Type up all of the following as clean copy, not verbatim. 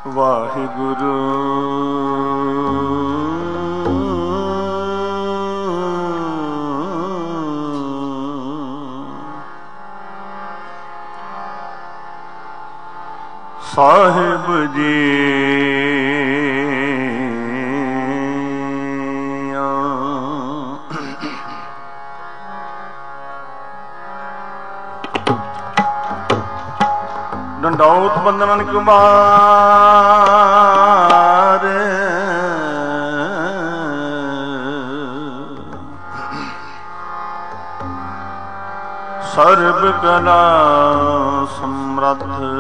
ਵਾਹਿਗੁਰੂ ਸਾਹਿਬ ਜੀ ਡੰਡੌਤ ਬੰਦਨ ਕੁਮਾਰ ਸਰਬ ਕਲਾ ਸਮਰੱਥ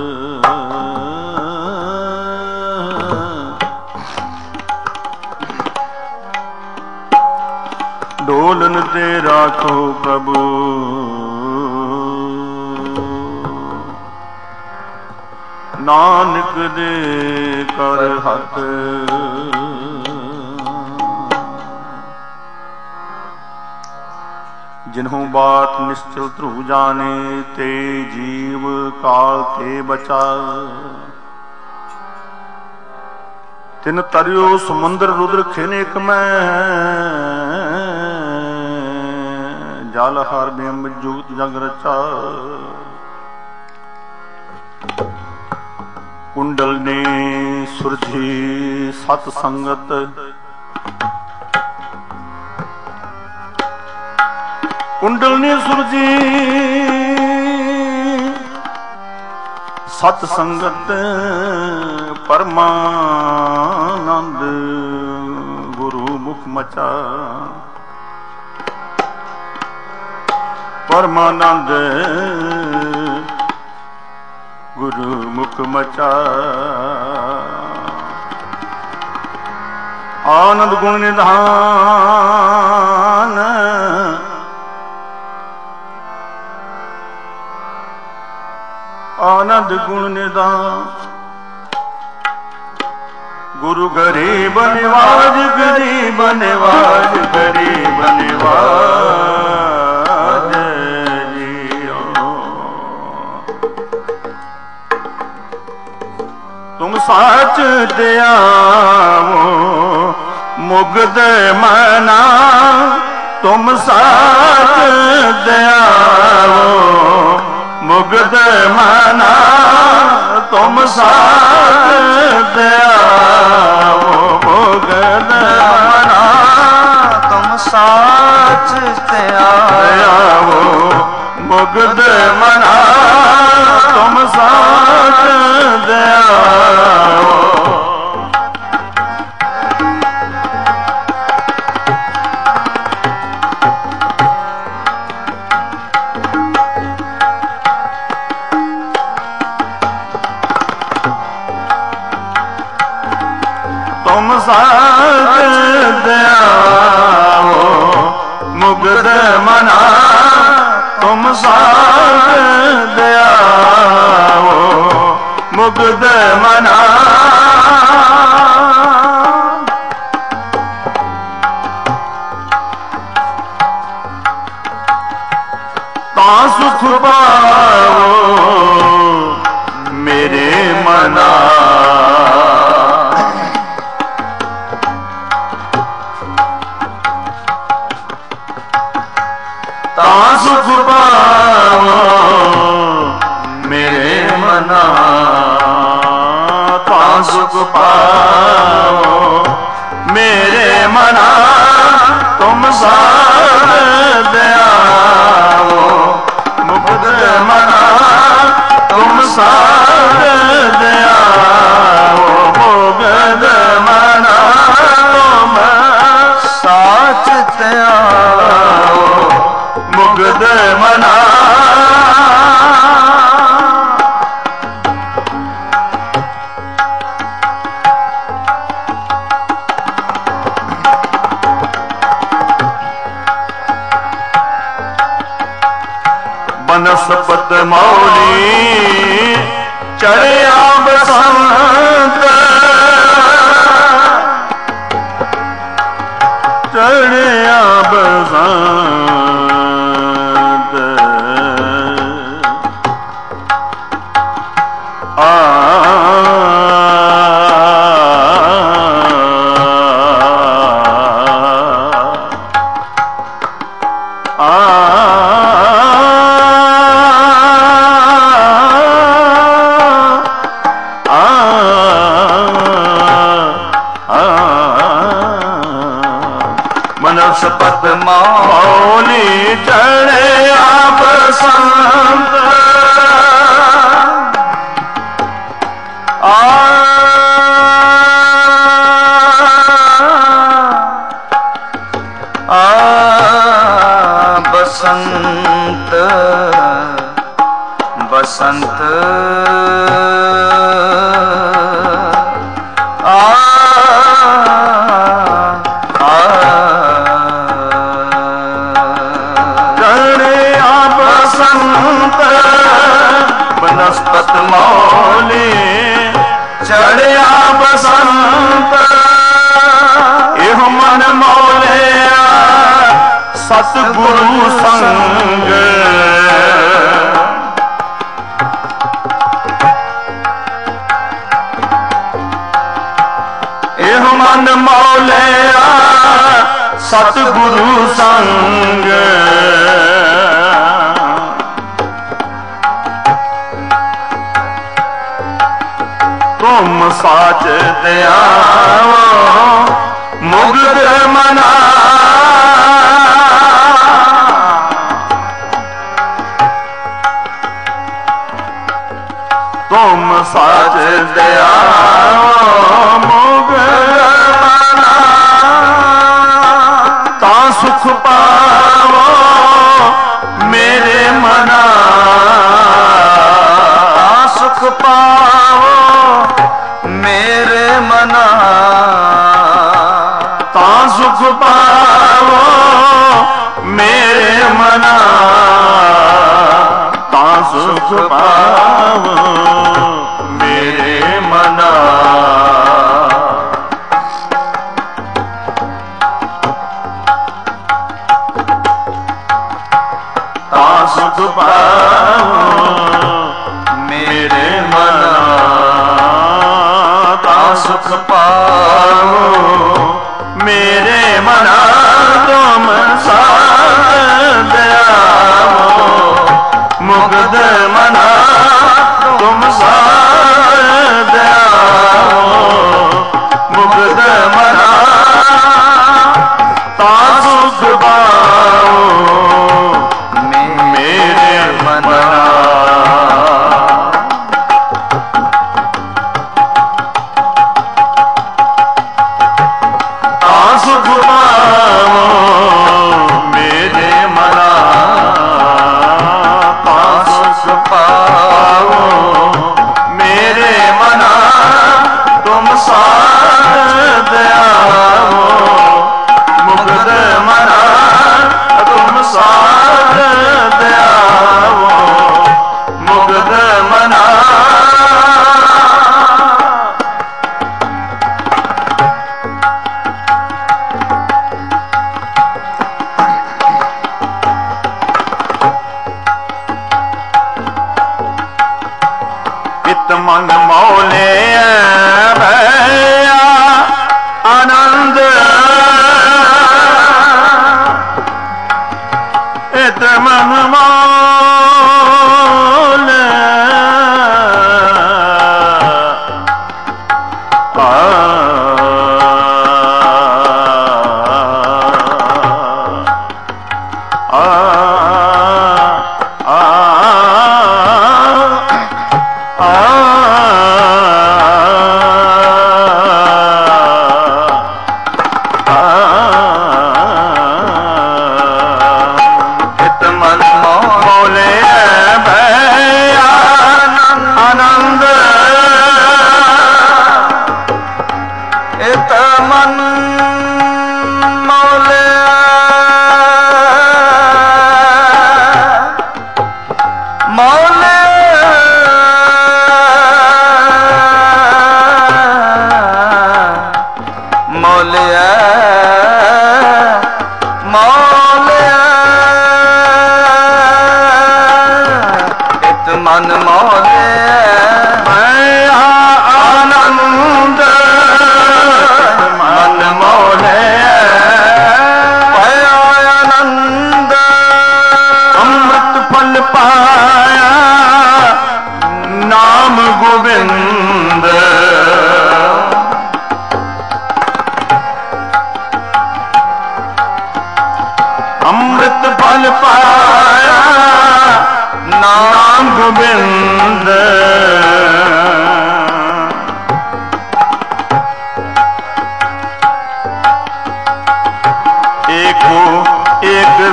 ਡੋਲਨ ਤੇ ਰਾਖੋ ਪ੍ਰਭੂ ਨਾਨਕ ਦੇ ਕਰ ਹੱਥ ਜਿਨਹੂ ਬਾਤ ਨਿਸ਼ਚਲ ਧਰੂ ਜਾਣੇ ਤੇ ਜੀਵ ਕਾਲ ਤੇ ਬਚਾ ਤਿਨ ਤਰਿਓ ਸਮੁੰਦਰ ਰੁਦਰ ਖਿਨ ਇਕ ਮੈਂ ਜਲ ਹਰ ਬਿੰਬ ਜੁਗਤ ਜਗ ਰਚਾ ਕੁੰਡਲ ਨੇ ਸੁਰਜੀ ਸਤ ਸੰਗਤ ਕੁੰਡਲ ਨੇ ਸੁਰਜੀ ਸਤ ਸੰਗਤ ਪਰਮਾਨੰਦ ਗੁਰੂ ਮੁਖ ਮਚਾ ਪਰਮਾਨੰਦ ਗੁਰੂ ਮੁਖ ਮਚਾ ਆਨੰਦ ਗੁਣ ਨਿਧਾਨ ਆਨੰਦ ਗੁਣ ਨਿਧਾਨ ਗੁਰੂ ਗਰੀਬ ਨਿਵਾਜ ਗਰੀਬ ਨਿਵਾਜ ਗਰੀਬ ਨਿਵਾਜ ਜੀਓ ਤੁਮ ਸਾਚ ਦਿਆਵੋ ਮੁਗਦ ਮਨਾ ਤੁਮ ਸਾਚ ਦਿਆਵੋ ਮੁਗਦ ਮਨਾ ਤੁਮ ਸਾਚ ਦਿਆਵੋ ਮੁਗਦ ਮਨਾ ਤੁਮ ਸਾਚ ਦਿਆਵੋ ਮੁਗਦ ਮਨਾ ਤੁਮ ਸਾਚ ਦਿਆਵੋ ਤੁਮ ਸਾਚ ਦਿਆਵੋ ਮੁਗਦ ਮਨਾ ਤੁਮ ਸਾਚ ਦਿਆਵੋ ਮੁਗਦ ਮਨਾ ਤਾਂ ਸੁਖ ਪਾਵੋ ਮੇਰੇ ਮਨਾ ਤਾਂ ਸੁਖ ਪਾਵੋ ਮੇਰੇ ਮਨਾ ਤਾਂ ਸੁਖ ਪਾਵੋ ਮੇਰੇ ਮਨਾ ਤੁਮ ਸਾਧ ਦਿਆਵੋ ਮੁਕਤ ਮਨਾ ਤੁਮ ਸਾਧ ਦਿਆਵੋ ਮੁਕਤ ਮਨਾ ਤੁਮ ਸਾਚ ਦਿਆਵੋ ਮੁਗਦ ਮਨਾ ਬਨਸਪਤ ਮੌਲੀ ਚੜਿਆ ਬਸੰਤ ਚੜਿਆ ਬਸੰਤ ਆ बसंत बसंत चढ़िया बसंत बनस्पत मौली, चढ़िया बसंत एह मन मौलिया सतगुरु संग। एह मन मौलिया सतगुरु संग। तुम साच दयाओ मुग्ध मना, तुम साच दयाओ मुग्ध मना, ता सुख पावो मेरे मना, ता सुख पावो मेरे मना, ता सुख पावो मेरे मना, ता सुख पावो मेरे मना। ता सुख पावो मेरे मना, ता सुख पावो मेरे मना। तुम साथ दयाओ मुग्ध मना, तुम साथ दयाओ मुग्ध मना, ता सुख पाओ मेरे मना।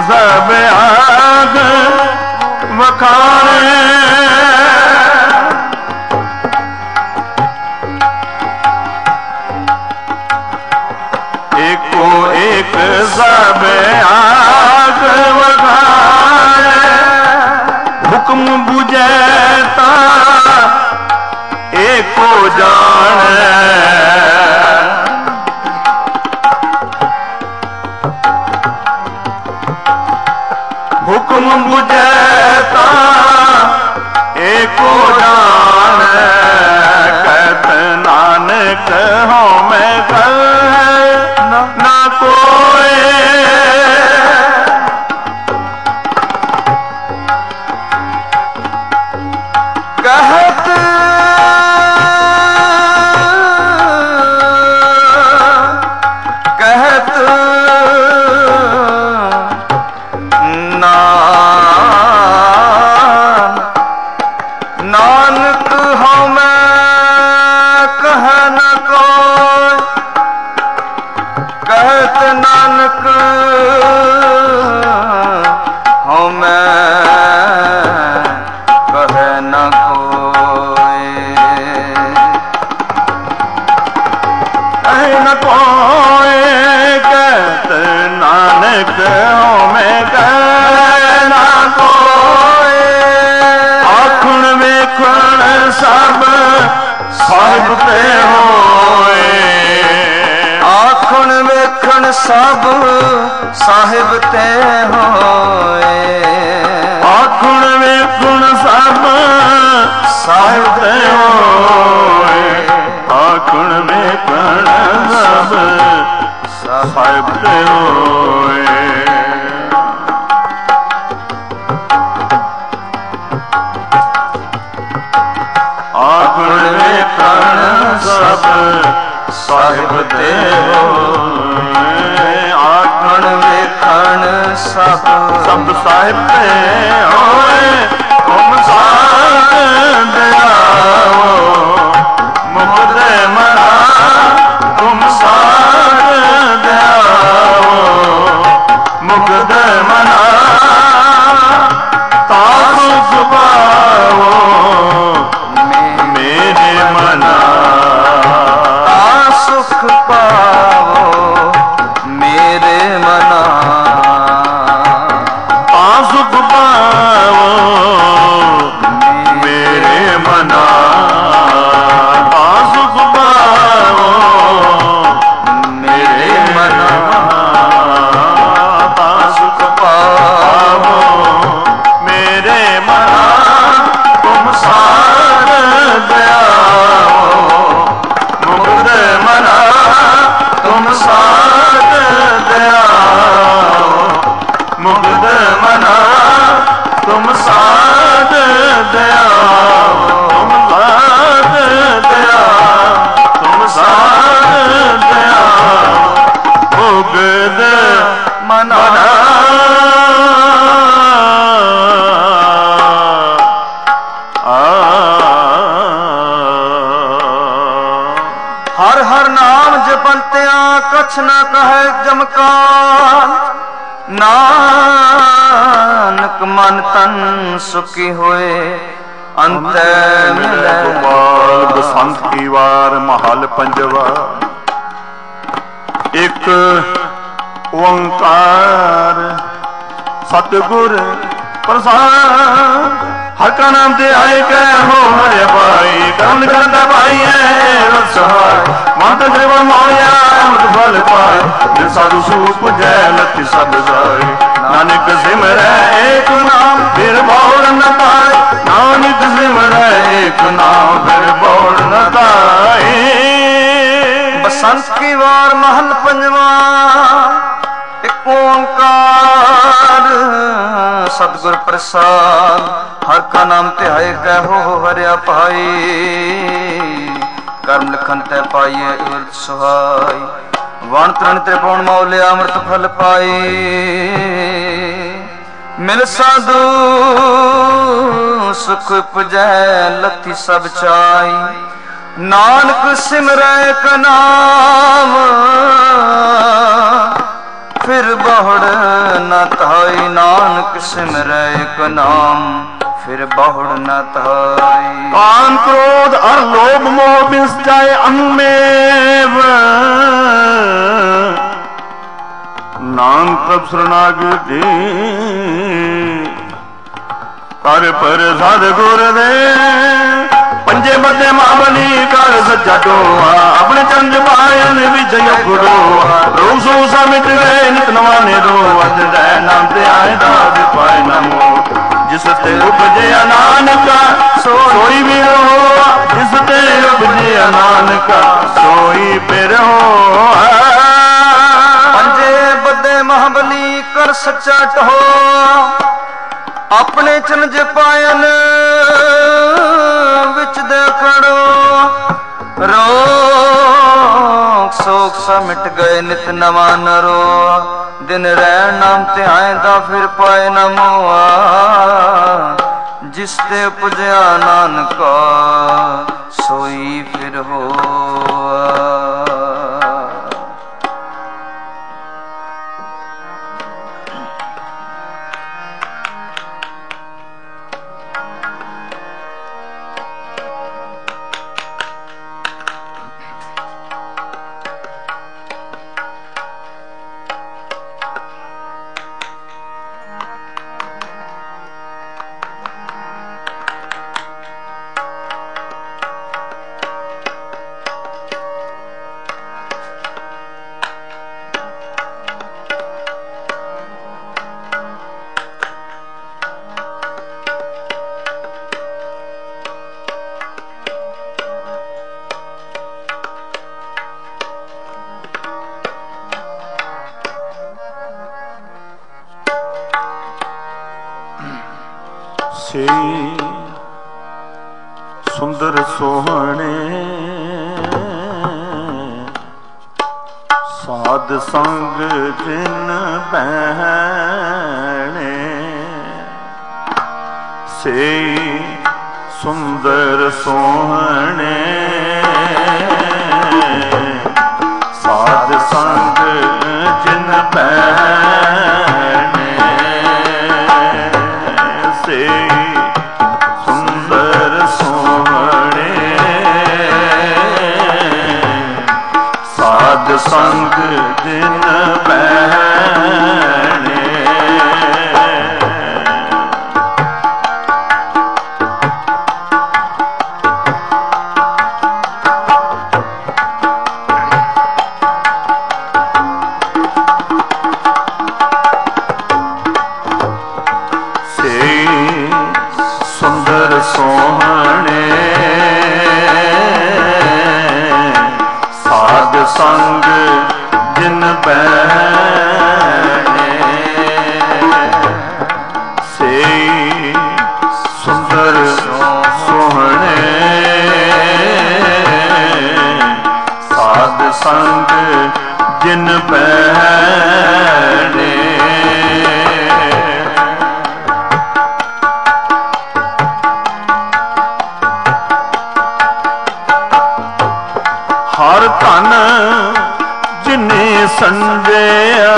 सब आग वखाणे, एको एक सब आग वखाणे, हुक्म बुझैता एको जाने, हुक्म बुझैता एको जाने, कहत नानक हो मैं कल ना कोई, कहत कहत नानक हो मैं कह न कोई, कहत नानक हो मैं कह न कोई, कह न कोई, कहत नानक हो मैं कह न कोई, आखण वेखण सब साहिब ते होए, आखण वेखण सब साहिब ते होए, आखण वेखण सब साहिब ते होए, आखण वेखण सब साहिब ते होए, आखण वेखण सब साहिब ते होए, आखण वेखण सब साहिब ते होए, तुम साध दयाओ मुकुद मना, तुम साध दयाओ मुकुद मना, तासु सुभाओ मेरे मना, सुख पावो मेरे मना, सुख पावो मेरे मना, सुख पावो मेरे मना, सुख पावो मेरे मना, तुम साध दयाओ मुकुद मना, तुम साध दयाओ मुकुद मना, तुम साध दयाओ, तुम साध दयाओ, तुम साध दयाओ मुकुद मना, हर हर नाम जपंत्या कछ न कहे जमकान, नानक मन तन सुखी होए अंत मिले गोपाल। बसंत की वार महल पंजवा, एक ओंकार सतगुर प्रसाद, हर का नाम ते आए कै हो हरे भाई, कौन करता भाई है सहाय, माता देवा माया अमृत फल पाए, दिल साधु सूप जय लति सब जाए, नानक सिमरै एक नाम फिर बोल न पाए, नानक सिमरै एक नाम फिर बोल न पाए। बसंत की वार महल पंजवा, एक ओंकार सतगुर प्रसाद, हर का नाम तिहाए कहो हरिया पाई, कर्म लिखन तय पाइए इवरत सुहाई, वण तृण त्रिपुण मौले अमृत फल पाई, मिल साधु सुख पुजै लथि सब चाई, नानक सिमरै का नाम फिर बहुड़ न थाई। नानक सिमरै एक नाम फिर बहुड़ न थाई। कान क्रोध और लोभ मोह बिस जाए अनमेव। नानक प्रभ शरणागति कर पर सतगुर दे। पंजे बदे महाबली कर सच्चा टोआ। अपने चंद पायन विजय गुरोआ। रोग सो समिट गए नित नवाने रो। अज रै नाम ते आए दाद पाए नमो। जिस ते उपजया नानका सोई भी हो। जिस ते उपजया नानका सोई फिर हो। पंजे बदे महाबली कर सच्चा टोआ। अपने चनज पायन विच देखड़ो। रोग शोक सा मिट गए नित नवा नरो। दिन रैन नाम ते आएदा फिर पाए न मोआ। जिस ते उपजया नानका सोई फिर होआ। सुंदर सोहणे साध संग जिन बहने। से सुंदर सोहणे साध संग जिन बहने। से सुंदर सोहणे साध संग जिन बहने। सुंदर सोहणे साध संग जिन बहने। से सुंदर सोहणे साध संग जिन बहने। हर धन जिने संजया।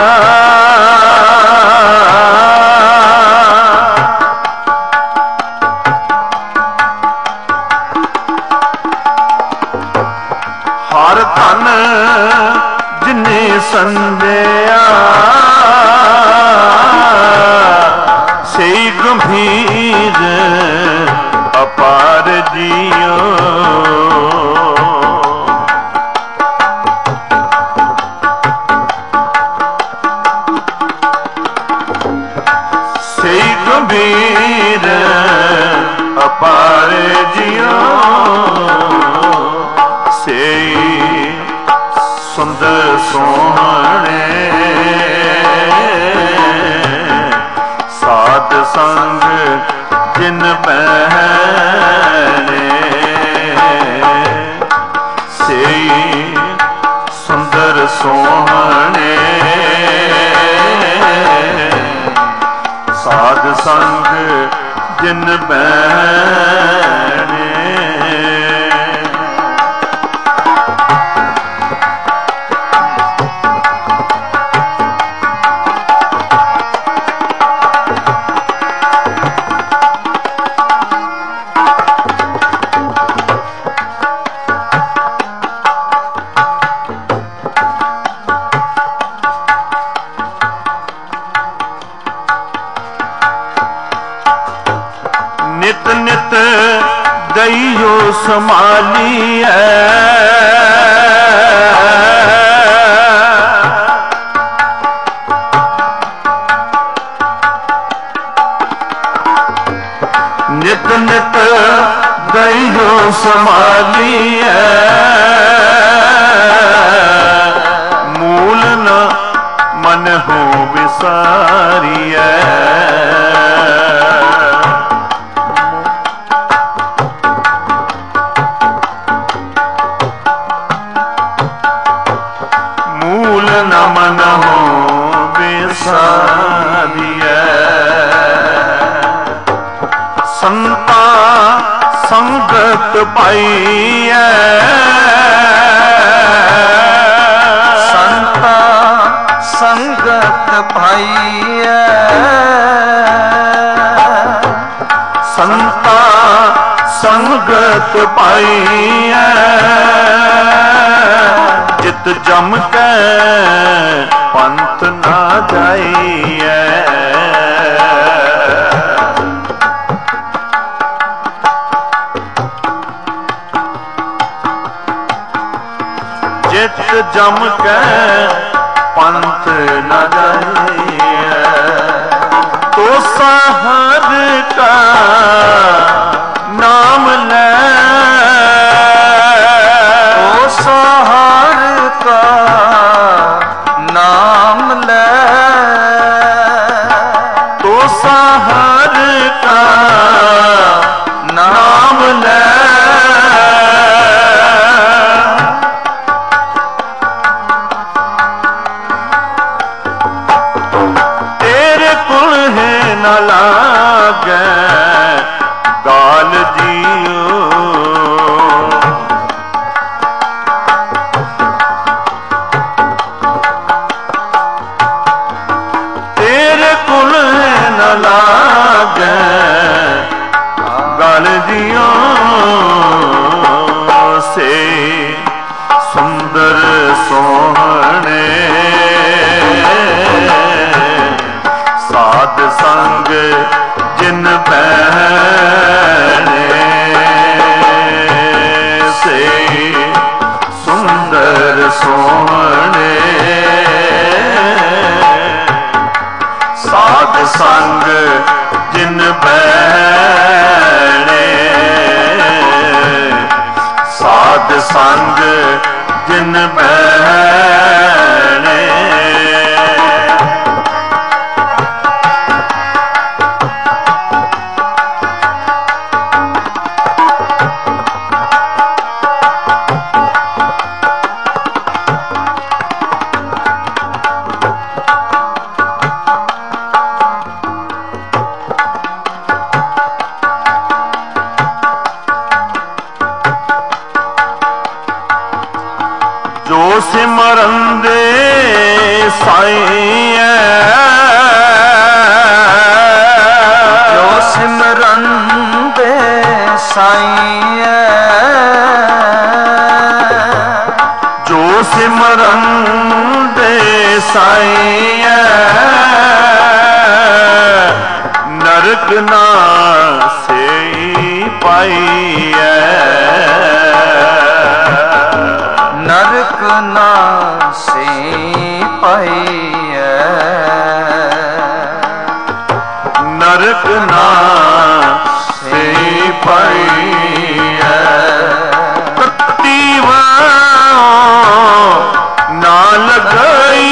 हर धन जिने संजया। से गंभीर अपार जियो। गंभीर अपार जियो। से सुंदर सोहणे साध संग जिन बहने। से सुंदर सोहणे साध संग जिन बहने। ਸੰਭਾਲੀਐ। ਨਿਤ ਨਿਤ ਦਈਓ ਸੰਭਾਲੀਐ। ਮੂਲ ਨ ਮਨ ਹੋ ਵਿਸਾਰੀਐ। ਮੂਲ ਨ ਮਨ ਹੋ ਵਿਸਾਰੀਐ। ਸੰਤਾ ਸੰਗਤ ਪਾਈਐ। ਸੰਤਾ ਸੰਗਤ ਪਾਈਐ। ਸੰਤਾ ਸੰਗਤ ਪਾਈਐ। ਜਿਤ ਜਮ ਕੈ ਪੰਥ ਨਾ ਜਾਈਐ। ਜਿਤ ਜਮ ਕੈ ਪੰਥ ਨਾ ਜਾਈਐ। ਤੋ ਸਹਰ ਕਾ ਨਾਮ ਲੈ। ਤੋ ਸਹਰ ਕਾ ਨਾਮ ਲੈ। ਤੋ ਸਹਰ ਕਾ ਨਾਮ ਲੈ। ਨ ਲਾਗੈ ਗਾਲ ਜੀਓ। ਤੇਰੇ ਕੁਲ ਨ ਲਾਗੈ ਗਾਲ ਜੀਓ। ਸੇ ਸੁੰਦਰ ਸੋਹਣੇ ਸਾਧ ਸੰਗ ਜਿਨ ਬਹਿਣੇ। ਸੇ ਸੁੰਦਰ ਸੋਹਣੇ ਸਾਧ ਸੰਗ ਜਿਨ ਬਹਿਣੇ। ਸਾਧ ਸੰਗ ਜਿਨ ਬਹਿਣੇ। ਜੋ ਸਿਮਰਨ ਦੇ ਸਾਈਐ। ਜੋ ਸਿਮਰਨ ਦੇ ਸਾਈਐ। ਜੋ ਸਿਮਰਨ ਦੇ ਸਾਈਐ। ਨਰਕ ਨਾ ਸੇਈ ਪਾਈਐ। ਨਰਕ ਨਾ ਸੇ ਪਾਈਐ। ਨਰਕ ਨਾ ਸੇ ਪਾਈਐ। ਤਤੀ ਵਾਓ ਨਾ ਲਗਈ।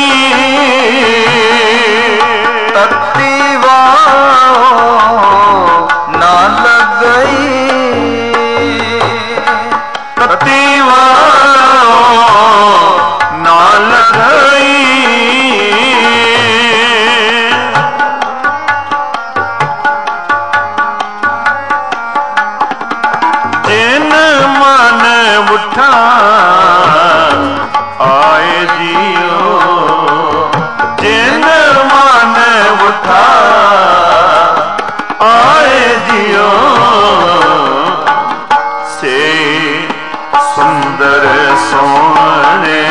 ਤਤੀ ਵਾਓ ਨਾ ਲਗਈ। ਤਤੀ ਵਾਓ ਨਾ ਲਗਈ। ਜਿਨ ਮਨ ਉਠਾ ਆਏ ਜੀਓ। ਜਿਨ ਮਨ ਉਠਾ ਆਏ ਜੀਓ। ਸੇ ਸੁੰਦਰ ਸੋਹਣੇ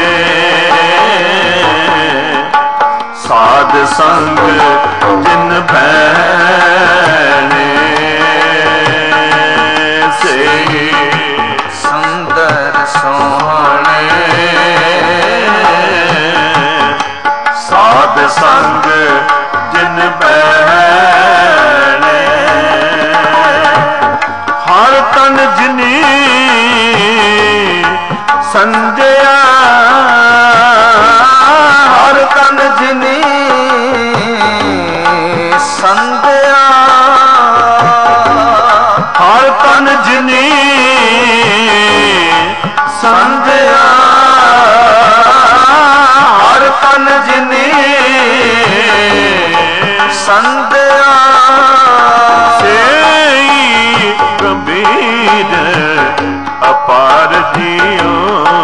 ਸਾਧ ਸੰਗ ਜਿਨ ਭੈਣੇ। ਸੇ ਸੋਹਣੇ ਸਾਧ ਸੰਗ ਜਿਨ ਬਹਿਣੇ ਹਰ ਤਨ ਜਿਨੀ ਸੰਜਿਆ ਹਰ ਤਨ ਜਿਨੀ ਸੰਧਿਆ ਹਰ ਤਨ ਜਿਨੀ ਸੰਧਿਆ ਹਰ ਤਨ ਜਿਨੀ ਸੰਧਿਆ ਸੇਈ ਗੰਭੀਰ ਅਪਾਰ ਜੀਓ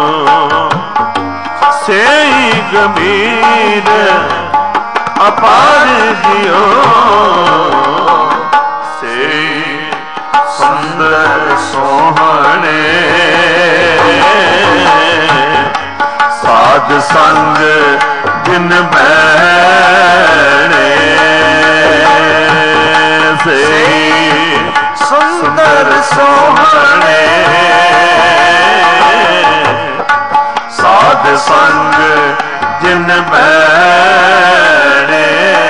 ਸੇਈ ਗੰਭੀਰ ਅਪਾਰ ਜੀਓ ਸੇਈ ਸੁੰਦਰ ਸੋਹਣੇ ਸਾਧ ਸੰਗ ਜਿਨ ਬਹਿਣੇ ਸੇਈ ਸੁੰਦਰ ਸੋਹਣੇ ਸਾਧ ਸੰਗ ਜਿਨ ਬਹਿਣੇ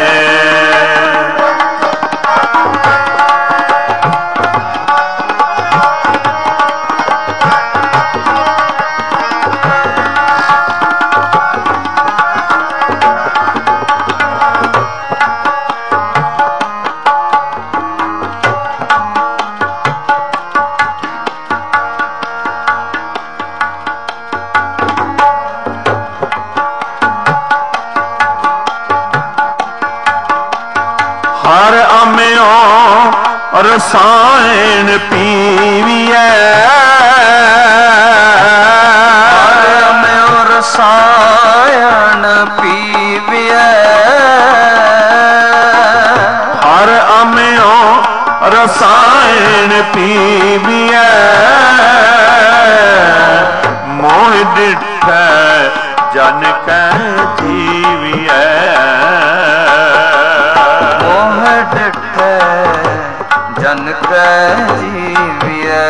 ਹਰ ਅਮਿਓ ਰਸਾਇਣ ਪੀਵੀਐ ਹਰ ਅਮਿਓ ਰਸਾਇਣ ਪੀਵੀਐ ਹਰ ਅਮਿਓ ਰਸਾਇਣ ਪੀਵੀਐ ਮੋਹ ਡਿਠੈ ਜਨ ਕੈ ਜੀਵੀਐ ਮੋਹ ਡਿਠੈ ਜਨ ਕੈ ਜੀਵੀਐ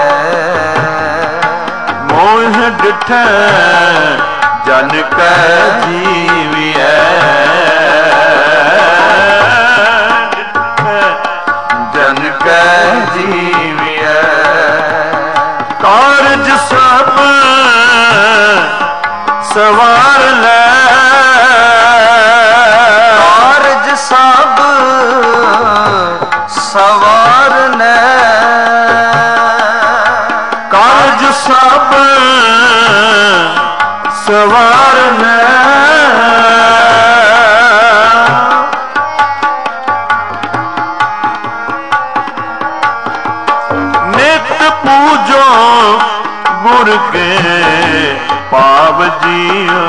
ਮੋਹ ਡਿਠੈ ਜਨ ਕੈ ਜੀਵੀਐ ਜਨ ਕੈ ਜੀਵੀਐ ਕਾਰਜ ਸਭ ਸਵਾਰ ਲੈ ਕਾਰਜ ਸਭ ਸਵਾਰਨੈ ਕਾਰਜ ਸਭ ਸਵਾਰਨੈ ਨਿਤ ਪੂਜੋ ਗੁਰ ਕੇ ਪਾਵ ਜੀਓ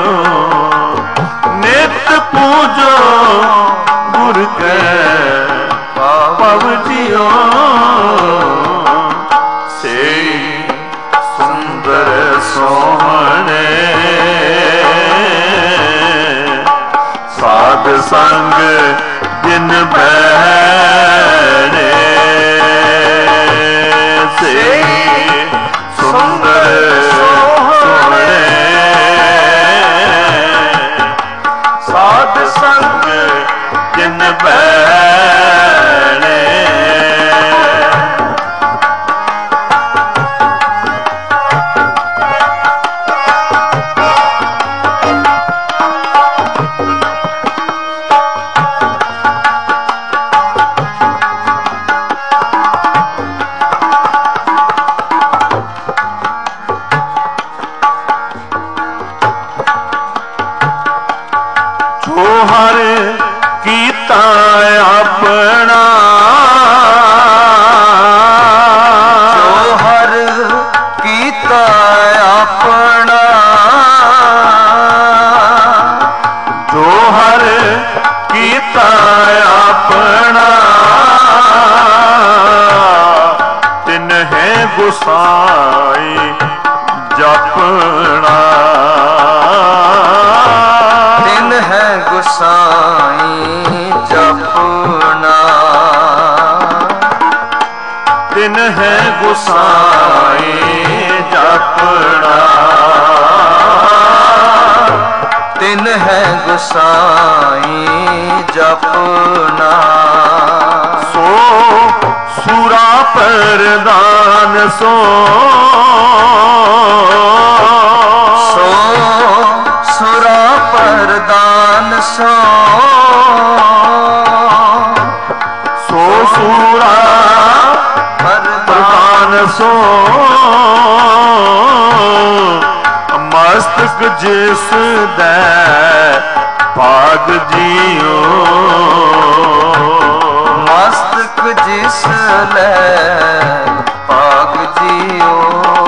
ਨਿਤ ਪੂਜੋ ਗੁਰ ਕੇ ਪਾਵ ਜੀਓ ਸੇ ਸੁੰਦਰ ਸੋਹਣੇ ਸਾਧ ਸੰਗ ਜਿਨ ਬਹਿਣੇ ਸੇ ਸੁੰਦਰ ਸੋਹਣੇ ਸਾਧ ਸੰਗ ਜਿਨ ਬਹਿਣੇ ਹਰ ਕੀਤਾ ਆਪਣਾ ਜੋ ਹਰ ਕੀਤਾ ਆਪਣਾ ਜੋ ਹਰ ਕੀਤਾ ਆਪਣਾ ਤਿਨ ਹੈ ਗੁਸਾਈ ਜਪਣਾ ਤਿਨ ਹੈ ਗੁਸਾਈ ਜਪਣਾ ਤਿਨ ਹੈ ਗੁਸਾਈ ਜਪਣਾ ਜਪਨਾ। ਸੋ ਸੂਰਾ ਪ੍ਰਦਾਨ ਸੋ ਸੁਰਾ ਪ੍ਰਦਾਨ ਸੋ ਸੂਰਾ ਪ੍ਰਦਾਨ ਸੋ ਮਸਤਕ ਜਿਸ ਦੇ ਭਾਗ ਜੀਓ। ਮਸਤਕ ਜਿਸ ਲੈ ਭਾਗ ਜੀਓ।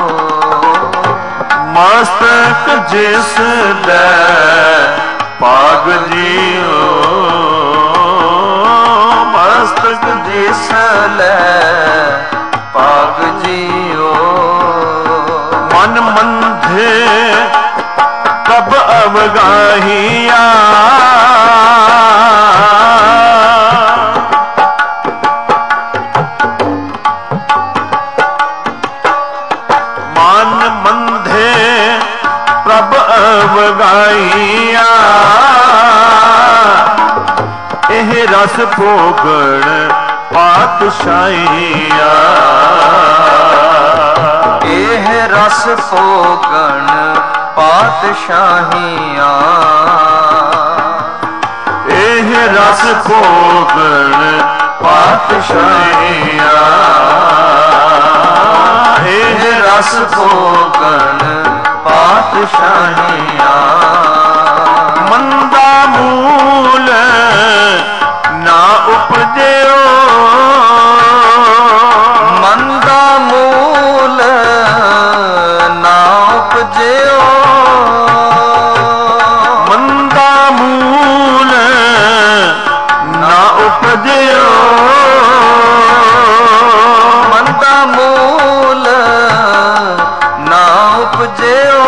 ਮਸਤਕ ਜਿਸ ਲੈ ਭਾਗ ਜੀਓ। ਮਸਤਕ ਜਿਸ ਲੈ ਭਾਗ ਜੀਓ। ਮਨ ਮੰਧੇ ਕਬ ਅਵਗਾਹੀਆ। ਮਨ ਮੰਧੇ ਪ੍ਰਭ ਅਵਗਾਹੀਆ। ਇਹ ਰਸ ਭੋਗਣ ਪਾਤਸ਼ਾਹੀਆ। ਇਹ ਰਸ ਭੋਗਣ ਪਾਤਸ਼ਾਹੀਆਂ। ਇਹ ਰਸ ਭੋਗਣ ਪਾਤਸ਼ਾਹੀਆਂ। ਇਹ ਰਸ ਭੋਗਣ ਪਾਤਸ਼ਾਹੀਆਂ। ਮੰਦਾ ਮੂਲ ਨਾ ਉਪਜਿਓ। ਮੰਦਾ ਮੂਲ ਨਾ ਉਪਜਿਓ। ਮੰਦਾ ਮੂਲ ਨਾ ਉਪਜਿਓ। ਮੰਦਾ ਮੂਲ ਨਾ ਉਪਜਿਓ।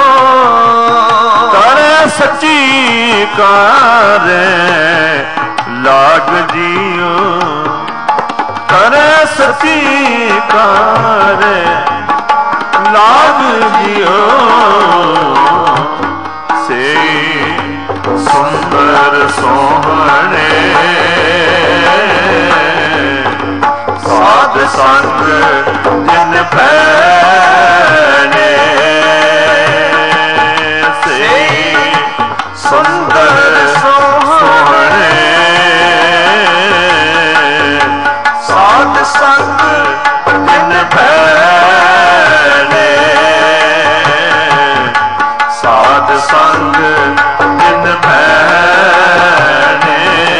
ਕਰੇ ਸੱਚੀ ਕਾਰੇ ਲਾਗ ਜੀਓ। ਕਰੇ ਸੱਚੀ ਕਾਰੇ ਲਾਗ ਜੀਓ। ਸੇ ਸੁੰਦਰ ਸੋਹਣੇ ਸਾਧ ਸੰਗ ਜਿਨ ਪੈਣੇ। ਸੇ ਸੁੰਦਰ ਸੋਹਣੇ ਸਾਧ ਸੰਗ ਜਿਨ ਪੈਣੇ। ਸਾਧ ਸੰਗ ਜਿਨ ਪੈਣੇ।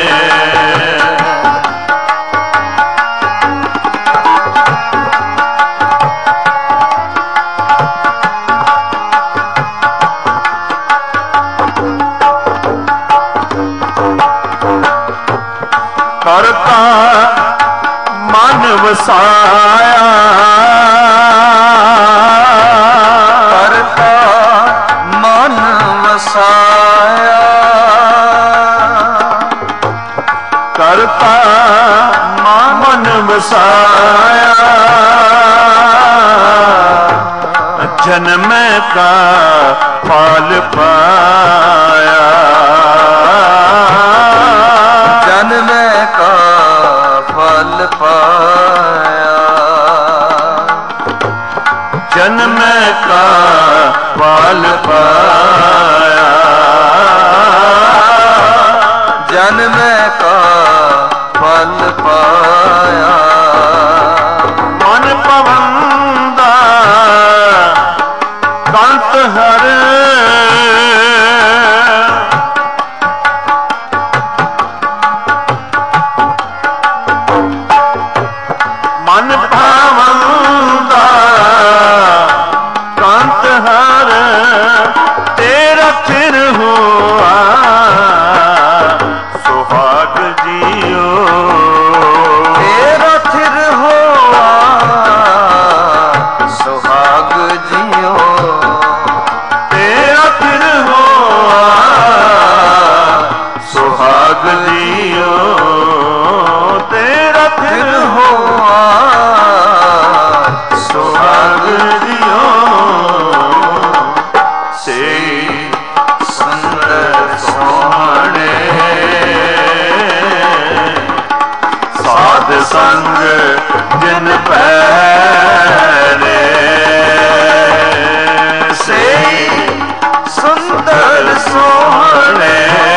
ਕਰਤਾ ਮਨ ਵਸਾਇਆ। ਕਰਤਾ ਮਨ ਵਸਾਇਆ। ਕਰਤਾ ਮਨ ਵਸਾਇਆ। ਜਨਮ ਕਾ ਫਲ ਪਾਇਆ। ਜਨਮ ਕਾ ਫਲ ਪਾਇਆ। ਜਨਮ ਕਾ ਫਲ ਪਾਇਆ। ਜਨਮ ਕਾ ਫਲ ਪਾਇਆ। ਮਨ ਪਵਨ ਦਾ ਕੰਤ ਹਰ। ਮਨ ਪਵਨ ਦਾ ਕੰਤ ਹਰ। ਤੇਰਾ ਫਿਰ ਹੋਆ ਸੁਹਾਗ ਜੀਓ। ਤੇਰਾ ਫਿਰ ਹੋਆ ਸੁਹਾਗ ਜੀਓ। ਤੇਰਾ ਫਿਰ ਹੋਆ ਸੁਹਾਗ ਜੀਓ। ਤੇਰਾ ਫਿਰ ਹੋਆ ਸੁਹਾਗ ਜੀਓ। ਸੇ ਸੁੰਦਰ ਸੋਹਣੇ ਸੰਗ ਜਿਨ ਪੈਰੇ ਸੇ ਸੁੰਦਰ ਸੋਹਣੇ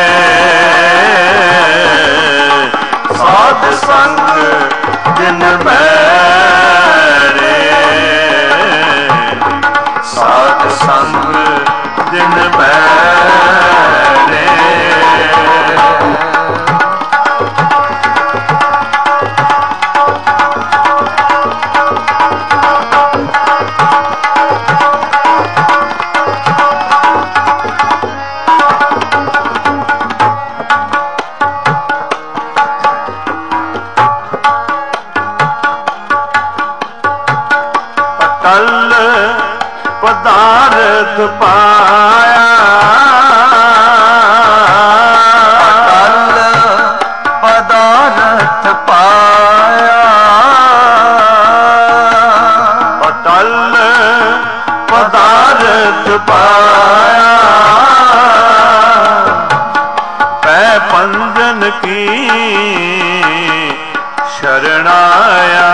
ਸਾਧ ਸੰਗ ਜਿਨ ਪੈਰੇ ਸਾਧ ਸੰਗ ਜਿਨ ਪੈਰੇ ਕਲ ਪਦਾਰਥ ਪਾਇਆ ਕਲ ਪਦਾਰਥ ਪਾਇਆ ਅਟਲ ਪਦਾਰਥ ਪਾਇਆ ਪੈ ਪੰਜਨ ਕੀ ਸ਼ਰਣਾਇਆ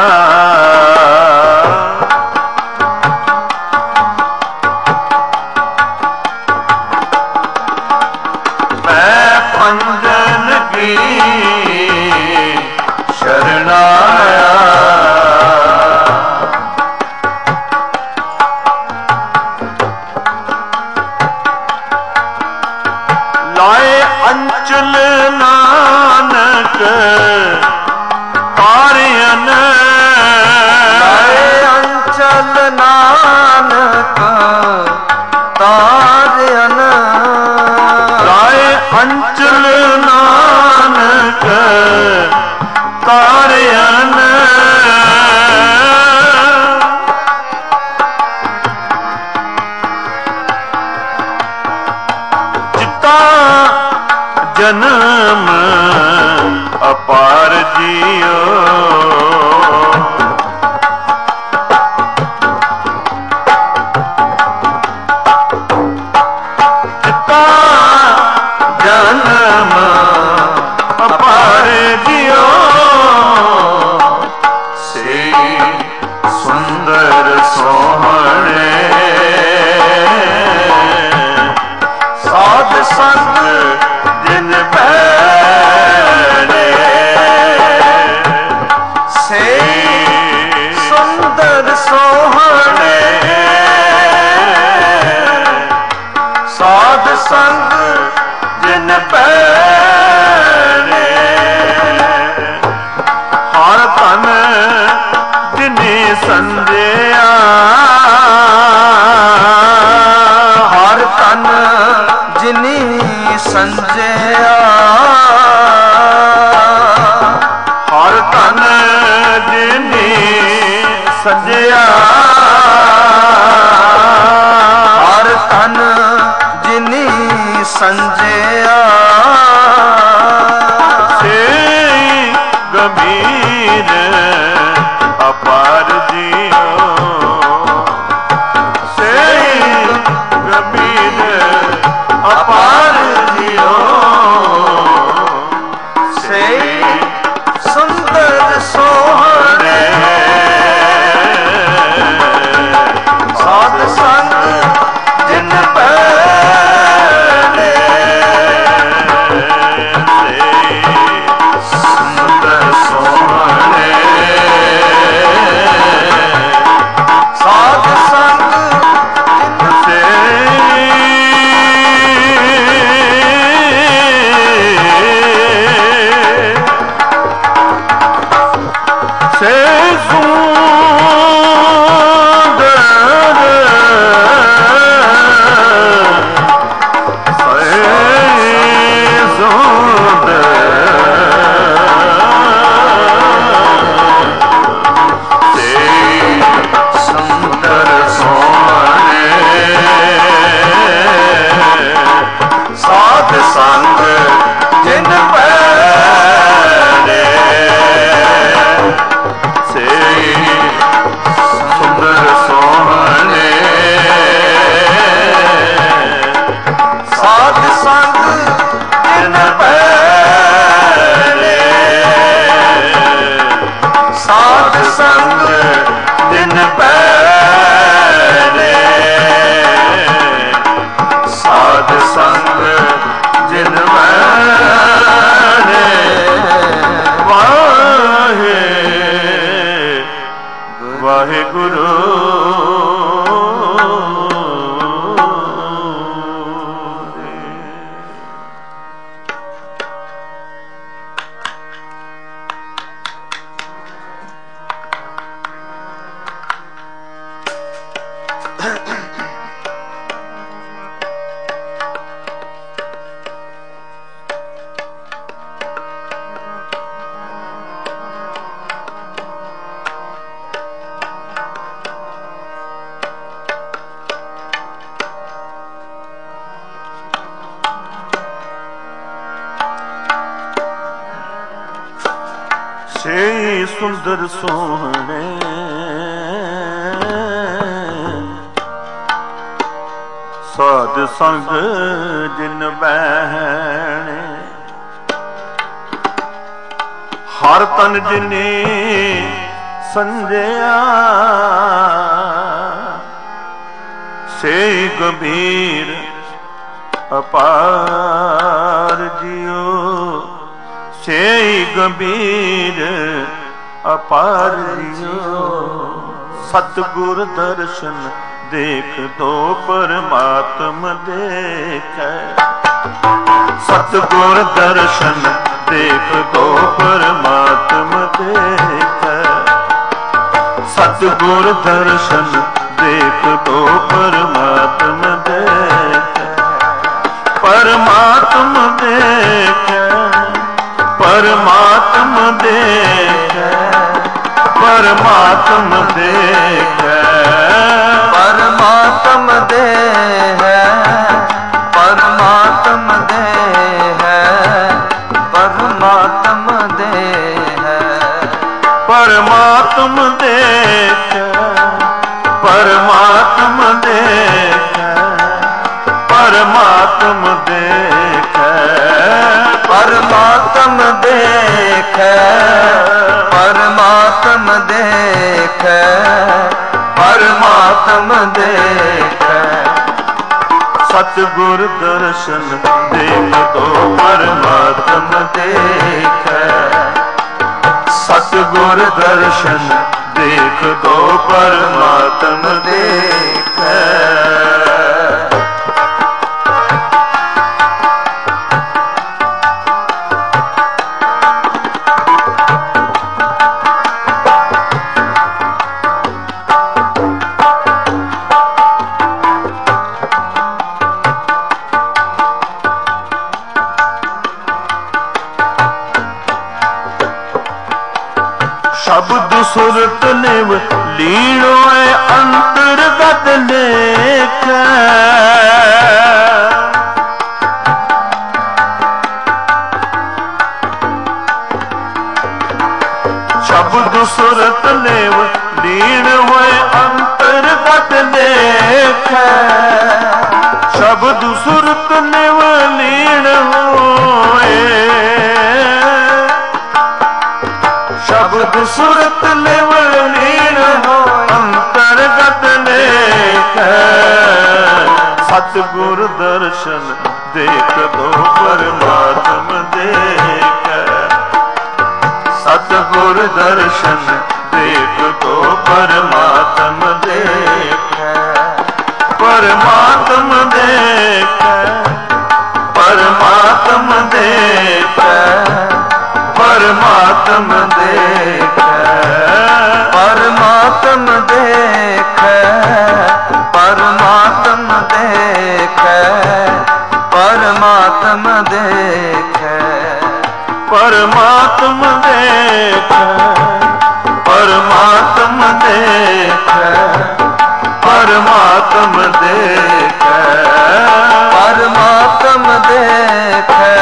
ਪੰਜਨ ਕੀ ਸ਼ਰਣਾਇਆ ਲਾਏ ਅੰਚਲ ਨਾਨਕ ਤਾਰਿਅਨ ਲਾਏ ਅੰਚਲ ਨਾਨਕ ਤਾਰਿਅਨ ਅੰਚਲ ਨਾਨਕ ਤਾਰਿਅਨ ਚਿੱਤਾ ਜਨਮ ਅਪਾਰ ਜੀਓ ਜਨਮ ਅਪਾਰ ਜਿਉ ਸੇ ਸੁੰਦਰ ਸੋਹਣੇ ਸਾਧ ਸੰਗ ਜਿਨ ਪੈਰੇ ਸੇ ਸੁੰਦਰ ਸੋਹਣੇ ਸਾਧ ਸੰਗ ਜਿਨ ਪੈਰੇ ਹਰ ਧਨ ਜਿਨੇ ਸੰਜਿਆ ਹਰ ਤਨ ਜਿਨੀ ਸੰਜਿਆ ਹਰ ਧਨ ਜਿਨੇ ਸੰਜਿਆ ਹਰ ਤਨ ਜਿਨੀ ਸੰਜਿਆ ਸੇ ਗੰਭੀਰ ਅਪਾਰ ਜੀਓ ਸੇ ਗੰਭੀਰ ਅਪਾਰ ਜੀਓ ਸੇ ਸੁੰਦਰ ਸੋਹਣੇ ਸਾਧ ਸੰਗ ਜਿਨ ਪੈਰੇ ਸੁੰਦਰ ਸੋਹਣੇ ਸਾਧ ਸੰਗ ਜਿਨ ਸੇ ਵੀ ਸੁੰਦਰ ਸੋਹਣੇ, ਸਾਧ ਸੰਗ ਜਿਨ ਬਹਿਣੇ, ਹਰ ਤਨ ਜਿਨੇ ਸੰਜਿਆ, ਸੇ ਗੰਭੀਰ ਅਪਾਰ ਜਿਉ, ਸੇ ਗੰਭੀਰ ਅਪਾਰ ਜਿਉ। ਸਤਿਗੁਰ ਦਰਸ਼ਨ ਦੇਖ ਦੋ ਪਰਮਾਤਮ ਦੇਖੈ, ਸਤਿਗੁਰ ਦਰਸ਼ਨ ਦੇਖ ਦੋ ਪਰਮਾਤਮ ਦੇਖੈ, ਸਤਿਗੁਰ ਦਰਸ਼ਨ ਦੇਖ ਦੋ ਪਰਮਾਤਮ ਦੇਖੈ, ਪਰਮਾਤਮ ਦੇਖੈ, ਪਰਮਾਤਮ ਦੇਖੈ, ਪਰਮਾਤਮ ਦੇਖੈ, ਪਰਮਾਤਮ ਦੇ ਹੈ, ਪਰਮਾਤਮ ਦੇ ਹੈ, ਪਰਮਾਤਮ ਦੇ ਹੈ, ਪਰਮਾਤਮ ਦੇਖੈ, ਪਰਮਾਤਮ ਦੇਖੈ, ਪਰਮਾਤਮ ਦੇਖੈ, ਪਰਮਾਤਮ ਦੇਖੈ, ਪਰਮਾਤਮ ਦੇਖੈ, ਪਰਮਾਤਮ ਦੇਖੈ। ਸਤਿਗੁਰ ਦਰਸ਼ਨ ਦੇਖ ਦੋ ਪਰਮਾਤਮ ਦੇਖੈ, ਸਤਿਗੁਰ ਦਰਸ਼ਨ ਦੇਖ ਦੋ ਪਰਮਾਤਮ ਦੇਖੈ। ਸ਼ਬਦ ਸੁਰਤ ਨਿਵ ਲੀਣੋ ਹੈ ਅੰਤਰਗਤ ਲੇਖੈ, ਸ਼ਬਦ ਸੁਰਤ ਨਿਵ ਲੀਣ ਹੋਏ ਅੰਤਰਗਤ ਲੇਖੈ, ਸ਼ਬਦ ਸੁਰਤ ਨਿਵ ਲੀਣ ਹੋਏ, ਸ਼ਬਦ ਸੁਰਤ ਨਿਵ ਲੀਣ ਹੋਏ ਅੰਤਰਗਤ ਲੇਖੈ। ਸਤਿਗੁਰ ਦਰਸ਼ਨ ਦੇਖ ਦੋ ਪਰਮਾਤਮ ਦੇਖੈ, ਸਤਿਗੁਰ ਦਰਸ਼ਨ ਦੇਖ ਦੋ ਪਰਮਾਤਮ ਦੇਖੈ, ਪਰਮਾਤਮ ਦੇਖੈ, ਪਰਮਾਤਮ ਦੇਖੈ, ਪਰਮਾਤਮ ਦੇਖੈ, ਪਰਮਾਤਮ ਦੇਖੈ, ਪਰਮਾਤਮ ਦੇਖੈ, ਪਰਮਾਤਮ ਦੇਖੈ, ਪਰਮਾਤਮ ਦੇਖੈ, ਪਰਮਾਤਮ ਦੇਖੈ, ਪਰਮਾਤਮ ਦੇਖੈ, ਪਰਮਾਤਮ ਦੇਖੈ,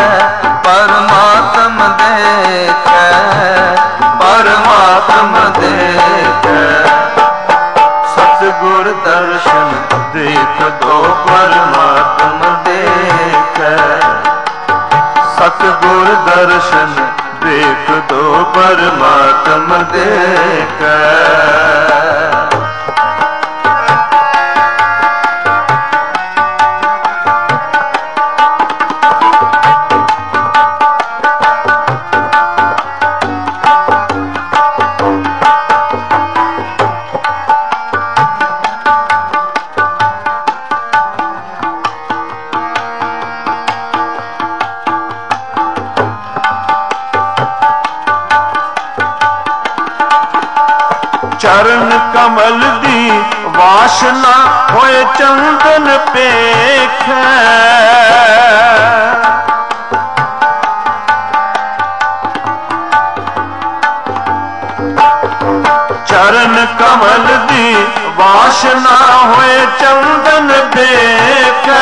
ਪਰਮਾਤਮ ਦੇਖੈ, ਪਰਮਾਤਮ ਦੇਖੈ। ਸਤਿਗੁਰ ਦਰਸ਼ਨ ਦੇਖ ਦੋ ਪਰਮਾਤਮ ਦੇਖੈ, ਸਤਿਗੁਰ ਦਰਸ਼ਨ ਦੇਖ ਦੋ ਪਰਮਾਤਮ ਦੇਖੈ। ਚਰਨ ਕਮਲ ਦੀ ਵਾਸ਼ਨਾ ਹੋਏ ਚੰਦਨ ਪੇਖੈ, ਚਰਨ ਕਮਲ ਦੀ ਵਾਸ਼ਨਾ ਹੋਏ ਚੰਦਨ ਪੇਖੈ,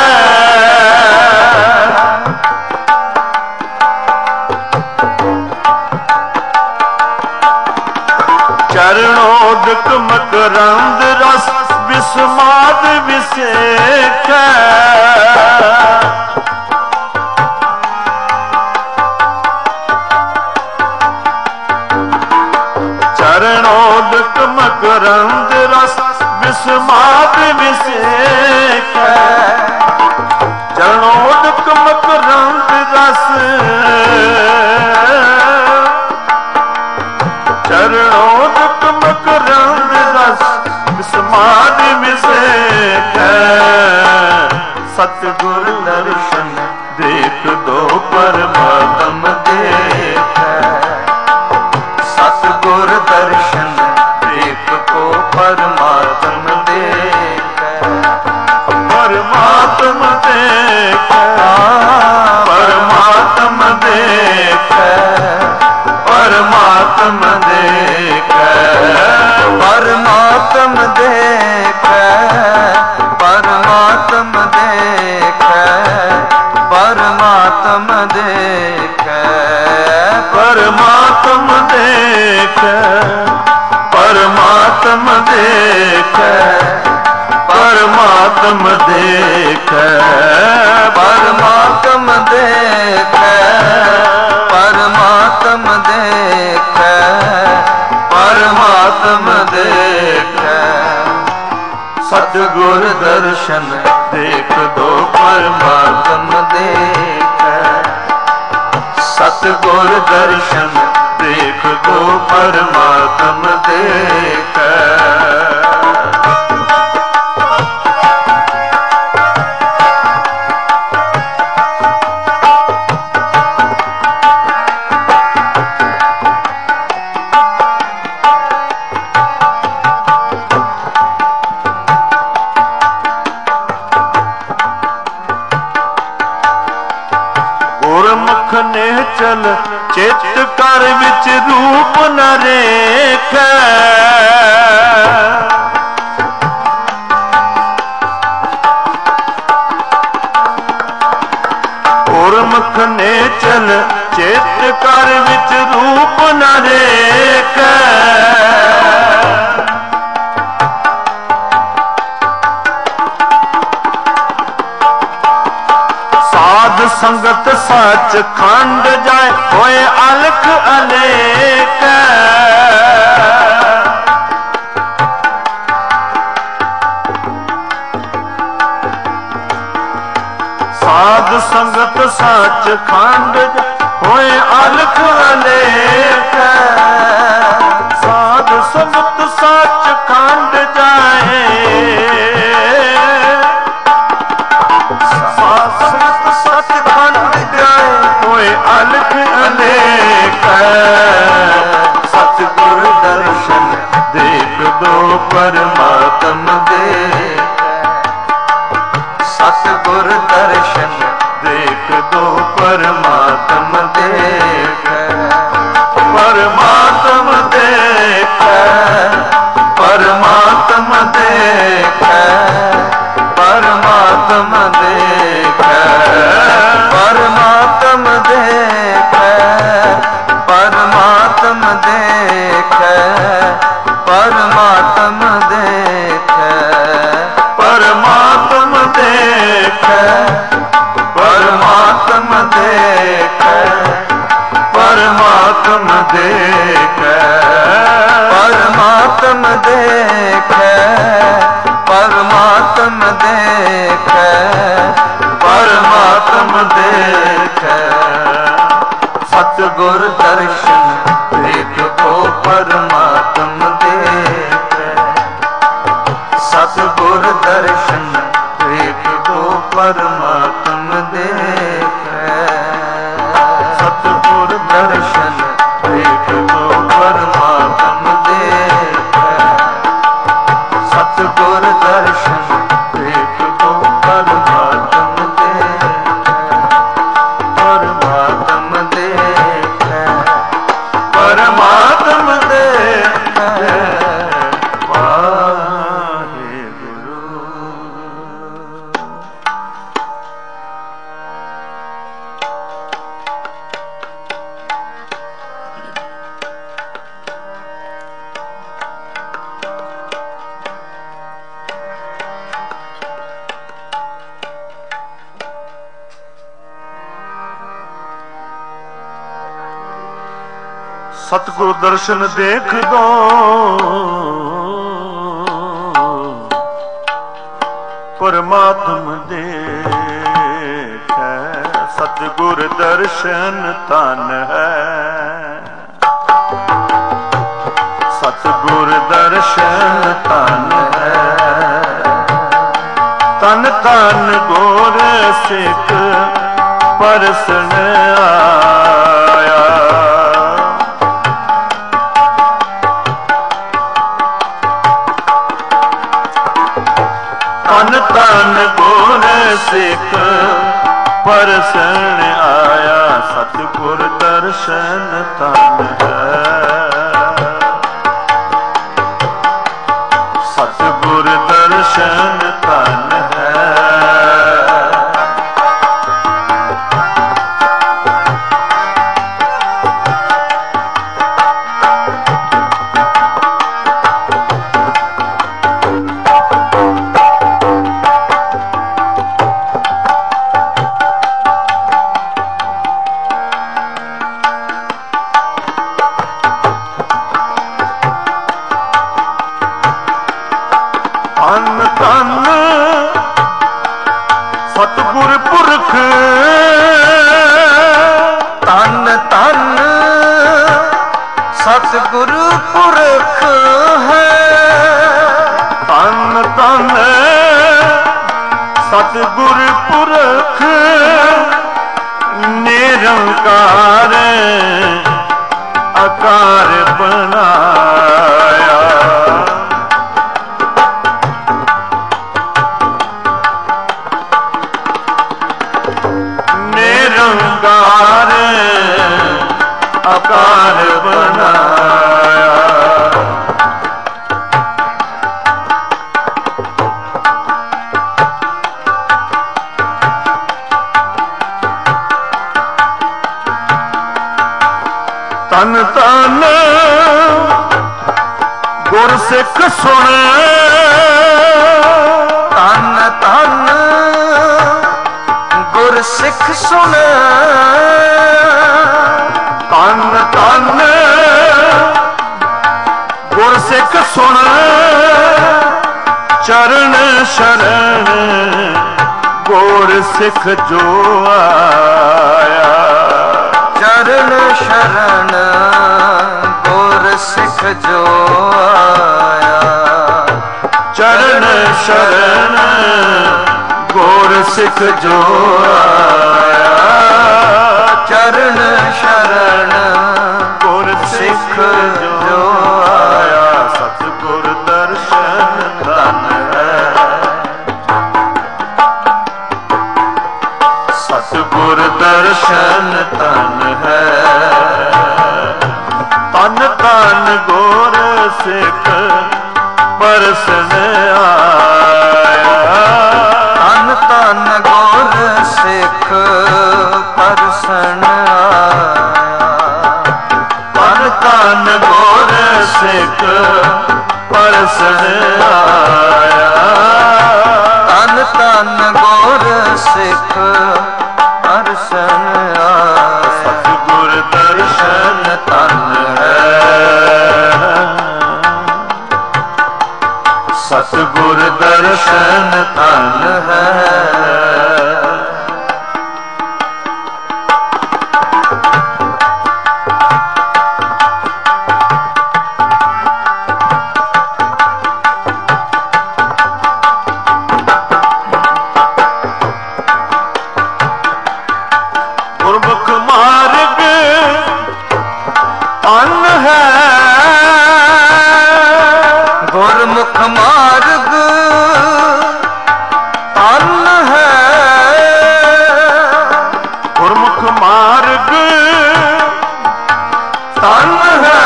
सतगुर दर्शन देख दो परमात्म देखै। सतगुर दर्शन देख को परमात्म देखै। परमात्म देखै, परमात्म देखै, परमात्म देखै, परमात्म देखै, परमात्म देखै, परमात्म देखै, परमात्म देखै, परमात्म देखै, परमात्म देखै, परमात्म देखै, परमात्म देखै, परमात्म देखै। सतगुर दर्शन देख दो परमात्म देखै। सतगुर दर्शन देख दो परमात्म देखै। चल चित कर विच रूप न रेखै। गुरमुख ने चल चित कर विच रूप न रेखै। साध संगत सच खंड जाए होए अलख अलेख। साध संगत सच खंड होए अलख अलेख। साध संगत सच खंड जाए, अलख अनेक। सतगुर दर्शन देख दो परमात्म देखै। सतगुर दर्शन देख दो परमात्म देखै। परमात्म देखै, परमात्म देखै, परमात्म देखै, परमात्म देखै, परमात्म देखै, परमात्म देखै, परमात्म देखै, परमात्म देखै, परमात्म देखै, परमात्म देखै, परमात्म देखै, परमात्म देखै। सतगुर दर्शन देख को परमात्म देखै। सतगुर दर्शन देख को परमात्म देखै। सतगुर दर्शन देख को परमात्म देखै। सतगुर दर्शन देख को परमात्म देखै। परमात्म देखै, परमात्म देखै। सतगुरु दर्शन देख दो परमात्म देखै। सतगुर दर्शन तन है। सतगुर दर्शन तन है। ਤਨ ਤਨ ਗੁਰ ਸਿੱਖ ਪਰਸਨ ਆਇਆ। ਤਨ ਤਨ ਗੁਰ ਸਿੱਖ ਪਰਸਨ ਆਇਆ। ਸਤਿਗੁਰ ਦਰਸ਼ਨ ਤਨ ਹੈ, ਸਤਿਗੁਰ ਦਰਸ਼ਨ ਤਨ ਹੈ। ਸਤਿਗੁਰ ਪੁਰਖ ਤਨ ਤਨ ਸਤਿਗੁਰ ਪੁਰਖ ਹੈ। ਤਨ ਤਨ ਸਤਿਗੁਰ ਪੁਰਖ ਨਿਰੰਕਾਰ ਆਕਾਰ ਬਣਾਇਆ। ਨਿਰੰਕਾਰ ਆਕਾਰ ਬਣਾਇਆ। ਤਨ ਤਨ ਗੁਰ ਸਿੱਖ ਸੁਣ, ਤਨ ਤਨ ਗੁਰ ਸਿੱਖ ਸੁਣ। ਤਨ ਤਨ ਗੁਰ ਸਿੱਖ ਸੁਣ, ਚਰਨ ਸ਼ਰਨ ਗੁਰ ਸਿੱਖ ਜੋ ਆਇਆ। ਚਰਨ ਸ਼ਰਨ ਗੁਰ ਸਿੱਖ ਜੋ ਆਇਆ। ਚਰਨ ਸ਼ਰਨ ਗੁਰ ਸਿੱਖ ਜੋ ਆਇਆ। ਚਰਨ ਸ਼ਰਨ ਗੁਰ ਸਿੱਖ ਜੋ ਆਇਆ। ਸਤਿਗੁਰ ਦਰਸ਼ਨ ਤਨ ਹੈ, ਸਤਿਗੁਰ ਦਰਸ਼ਨ ਤਨ ਹੈ। ਤਨ ਤਨ ਗੁਰ ਸਿੱਖ ਪਰਸਨ ਆਇਆ। ਤਨ ਤਨ ਗੁਰ ਸਿੱਖ ਪਰਸਨ ਆਇਆ। ਤਨ ਤਨ ਗੁਰ ਸਿੱਖ ਪਰਸਨ ਆਇਆ। ਤਨ ਤਨ ਗੁਰ ਸਿੱਖ ਪਰਸਨ ਆਇਆ। ਸਤਿਗੁਰ ਦਰਸ਼ਨ ਤਨ ਹੈ, ਸਤਿਗੁਰ ਦਰਸ਼ਨ ਤਨ ਹੈ। ਗੁਰਮੁਖ ਮਾਰਗ ਤਨ ਹੈ, ਗੁਰਮੁਖ ਮਾਰਗ ਤਨ ਹੈ। ਗੁਰਮੁਖ ਮਾਰਗ ਤਨ ਹੈ।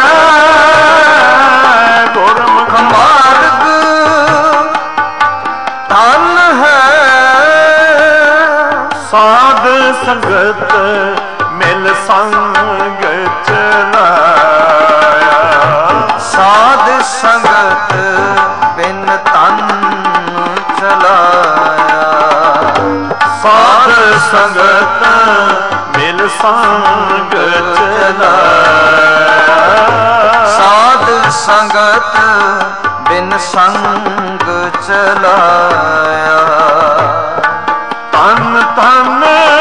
ਗੁਰਮੁਖ ਮਾਰਗ ਤਨ ਹੈ। ਸਾਧ ਸੰਗਤ ਮਿਲ ਸੰਗ ਚਲਾਇਆ। ਸਾਧ ਸੰਗਤ ਬਿਨ ਤਨ ਚਲਾਇਆ। ਸਾਧ ਸੰਗਤ ਮਿਲ ਸੰਗ ਚਲਾਇਆ। ਸਾਧ ਸੰਗਤ ਬਿਨ ਸੰਗ ਚਲਾਇਆ। ਤਨ ਤਨ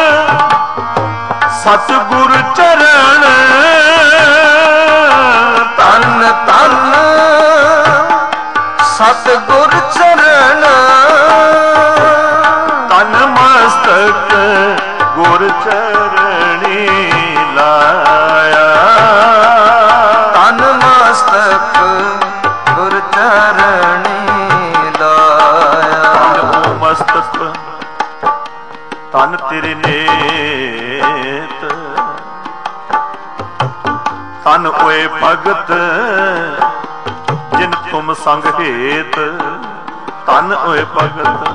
ਸਤਿਗੁਰ ਚਰਨ, ਤਨ ਤਨ ਸਤਿਗੁਰ ਚਰਨ ਤਨ ਮਸਤਕ ਗੁਰ ਚਰਣੀ ਲਾਇਆ। ਤਨ ਮਸਤਕ ਗੁਰ ਚਰਣੀ ਲਾਇਆ। ਤਨ ਮਸਤਕ ਤਨ ਤੇਰੇ ਨੇਤ ਤਨ ਹੋਏ ਭਗਤ ਜਿਨ ਤੁਮ ਸੰਗ ਹੇਤ। ਤਨ ਹੋਏ ਭਗਤ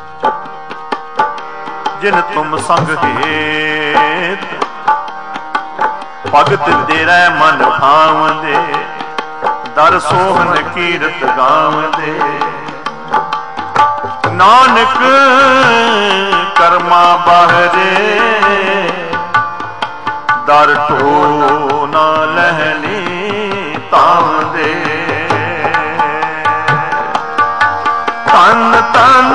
ਜਿਨ ਤੁਮ ਸੰਗ ਹੇਤ। ਭਗਤ ਤੇਰਾ ਮਨ ਭਾਵੰਦੇ ਦਰ ਸੋਹਣ ਕੀਰਤ ਗਾਵੰਦੇ। ਨਾਨਕ ਕਰਮਾ ਬਾਹਰੇ ਦਰ ਢੋ ਨਾ ਲਹਿਣੀ ਤਾਵੰਦੇ। ਤਨ ਤਨ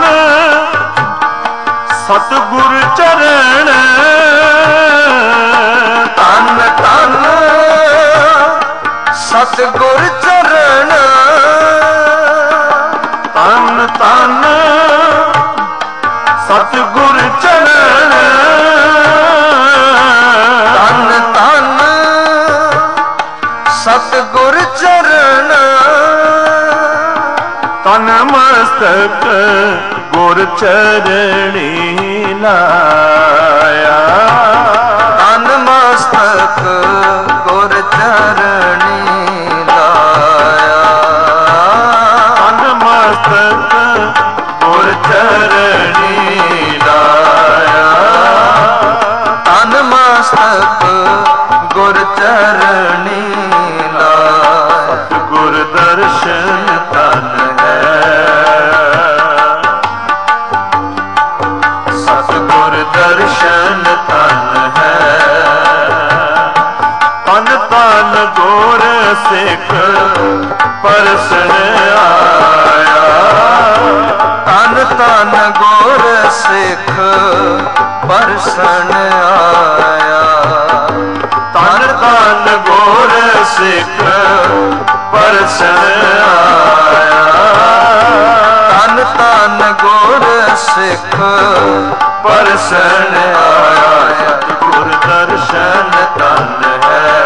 ਸਤਿਗੁਰ ਚਰਨ ਤਨ ਤਨ ਸਤਿਗੁਰ ਚਰਨ ਤਨ ਤਨ ਸਤਿਗੁਰ ਚਰਨ ਤਨ ਤਨ ਸਤਿਗੁਰ ਚਰਨ ਤਨ ਮਸਤਕ ਗੁਰ ਚਰਣੀ ਲਾਇਆ। ਤਨ ਮਸਤਕ ਗੁਰ ਚਰਣੀ ਲਾਇਆ। ਤਨ ਮਸਤਕ ਗੁਰ ਚਰਣੀ ਲਾਇਆ। ਤਨ ਮਸਤਕ ਗੁਰ ਚਰਣੀ ਲਾਇਆ। ਗੁਰ ਦਰਸ਼ਨ ਤਨ ਦਰਸ਼ਨ ਤਨ ਹੈ। ਤਨ ਤਨ ਗੁਰ ਸਿੱਖ ਪਰਸਨ ਆਇਆ। ਤਨ ਤਨ ਗੁਰ ਸਿੱਖ ਪਰਸਨ ਆਇਆ। ਤਨ ਤਨ ਗੁਰ ਸਿੱਖ ਪਰਸਨ ਆਇਆ। ਤਨ ਤਨ ਗੁਰ ਸਿੱਖ ਪਰਸਨ ਆਇਆ। ਗੁਰ ਦਰਸ਼ਨ ਤਨ ਹੈ।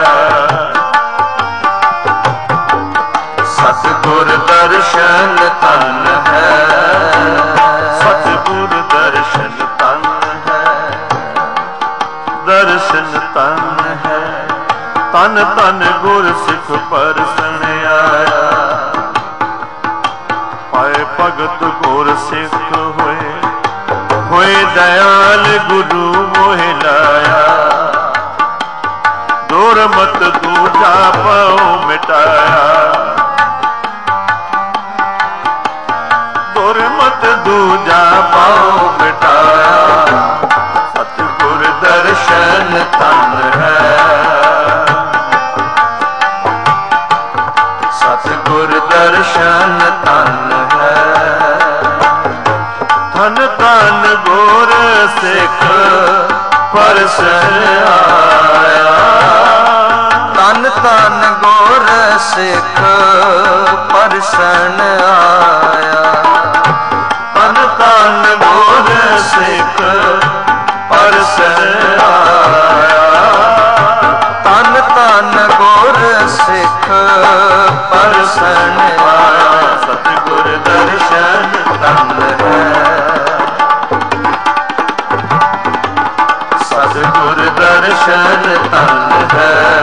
ਸਤਿਗੁਰ ਦਰਸ਼ਨ ਤਨ ਹੈ। ਸਤਿਗੁਰ ਦਰਸ਼ਨ ਤਨ ਹੈ। ਦਰਸ਼ਨ ਤਨ ਹੈ। ਤਨ ਤਨ ਗੁਰ ਸਿੱਖ ਪਰਸਨ ਆਇਆ। ਪਾਏ ਭਗਤ ਗੁਰ ਸਿੱਖ ਹੋਏ ਹੋਏ ਦਇਆਲ ਗੁਰੂ ਮੋਹ ਲਾਇਆ। ਦੁਰਮਤ ਦੂਜਾ ਪਾਉ ਮਿਟਾਇਆ। ਦੁਰਮਤ ਦੂਜਾ ਪਾਉ ਮਿਟਾਇਆ। ਸਤਿਗੁਰ ਦਰਸ਼ਨ ਤਨ ਹੈ। ਸਤਿਗੁਰ ਦਰਸ਼ਨ ਤਨ ਹੈ। ਧਨ ਧਨ ਗੁਰ ਸਿੱਖ ਪਰਸਨ ਆਇਆ। ਤਨ ਤਨ ਗੁਰ ਸਿੱਖ ਪਰਸਨ ਆਇਆ। ਤਨ ਧਨ ਗੁਰ ਸਿੱਖ ਪਰਸਨ ਆਇਆ। ਤਨ ਤਨ ਗੁਰ ਸਿੱਖ ਪਰਸਨ ਆਇਆ। ਸਤਿਗੁਰ ਦਰਸ਼ਨ ਤਨ ਹੈ। ਸਤਿਗੁਰ ਦਰਸ਼ਨ ਤਨ ਹੈ।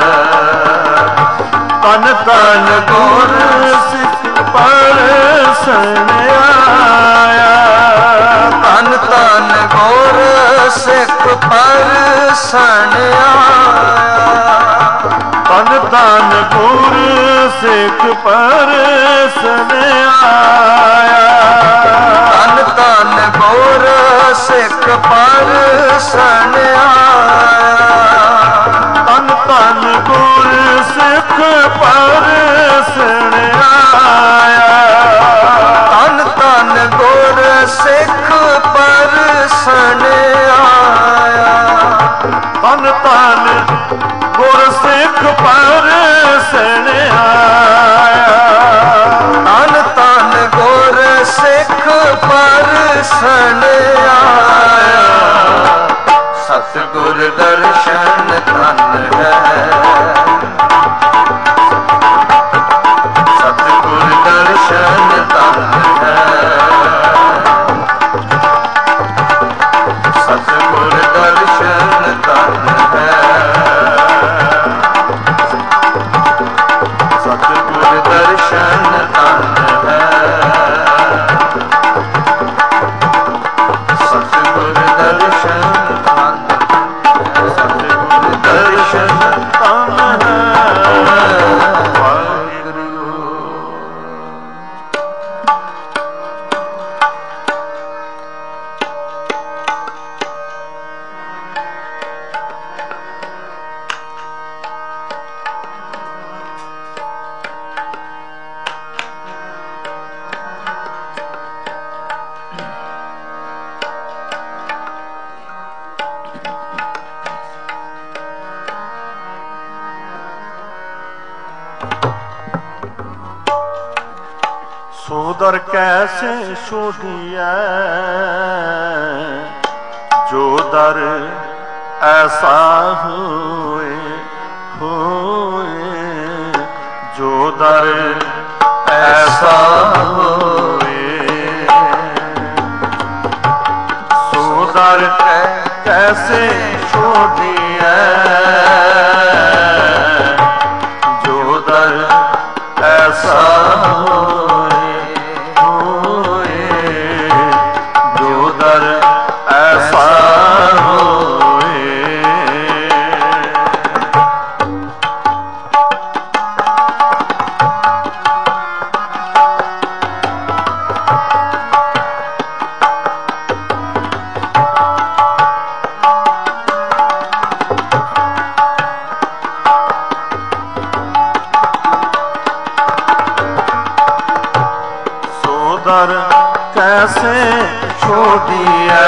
ਤਨ ਤਨ ਗੁਰ ਸਿੱਖ ਪਰਸਨ ਆਇਆ। ਤਨ ਤਨ ਗੁਰ ਸਿੱਖ ਪਰਸਨ ਆਇਆ। ਤਨ ਤਨ ਗੁਰ ਸਿੱਖ ਪਰਸਨ ਆਇਆ। ਤਨ ਤਨ ਗੁਰ ਸਿੱਖ ਪਰਸਨ ਆਇਆ। ਤਨ ਤਨ ਗੁਰ ਸਿੱਖ ਪਰਸਨ ਆਇਆ। ਤਨ ਤਨ ਗੁਰ ਸਿੱਖ ਪਰਸਨ ਆਇਆ। ਤਨ ਤਨ ਗੁਰ ਸਿੱਖ ਪਰਸਨ ਆਇਆ। ਤਨ ਤਨ ਧਨ ਗੁਰ ਸਿੱਖ ਪਰਸਣ ਆਇਆ ਸਤਿਗੁਰ ਦਰਸ਼ਨ ਧਨ ਹੈ ਸਤਿਗੁਰ ਦਰਸ਼ਨ ਧਨ ਹੈ ਸਤਿਗੁਰ ਦਰਸ਼ਨ ਧਨ ਹੈ ਸਤਿਗੁਰ ਦਰਸ਼ਨ ਧਨ ਹੈ ਸਤਿਗੁਰ ਦਰਸ਼ਨ ਧਨ ਸਤਿਗੁਰ ਦਰਸ਼ਨ ਧਨ ਵਾਹਿਗੁਰੂ। सो दर कैसे छोड़िए जो दर ऐसा होए जो दर ऐसा होए सो दर कैसे छोड़िए जो दर ऐसा दर कैसे छोड़िए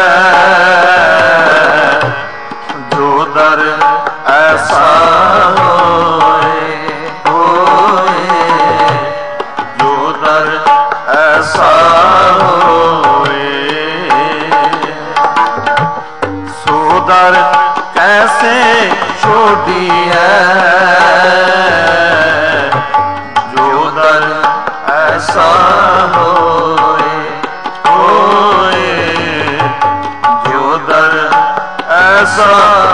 जो दर ऐसा होए जो दर ऐसा होए सो दर कैसे छोड़िए जो दर ऐसा ऐसा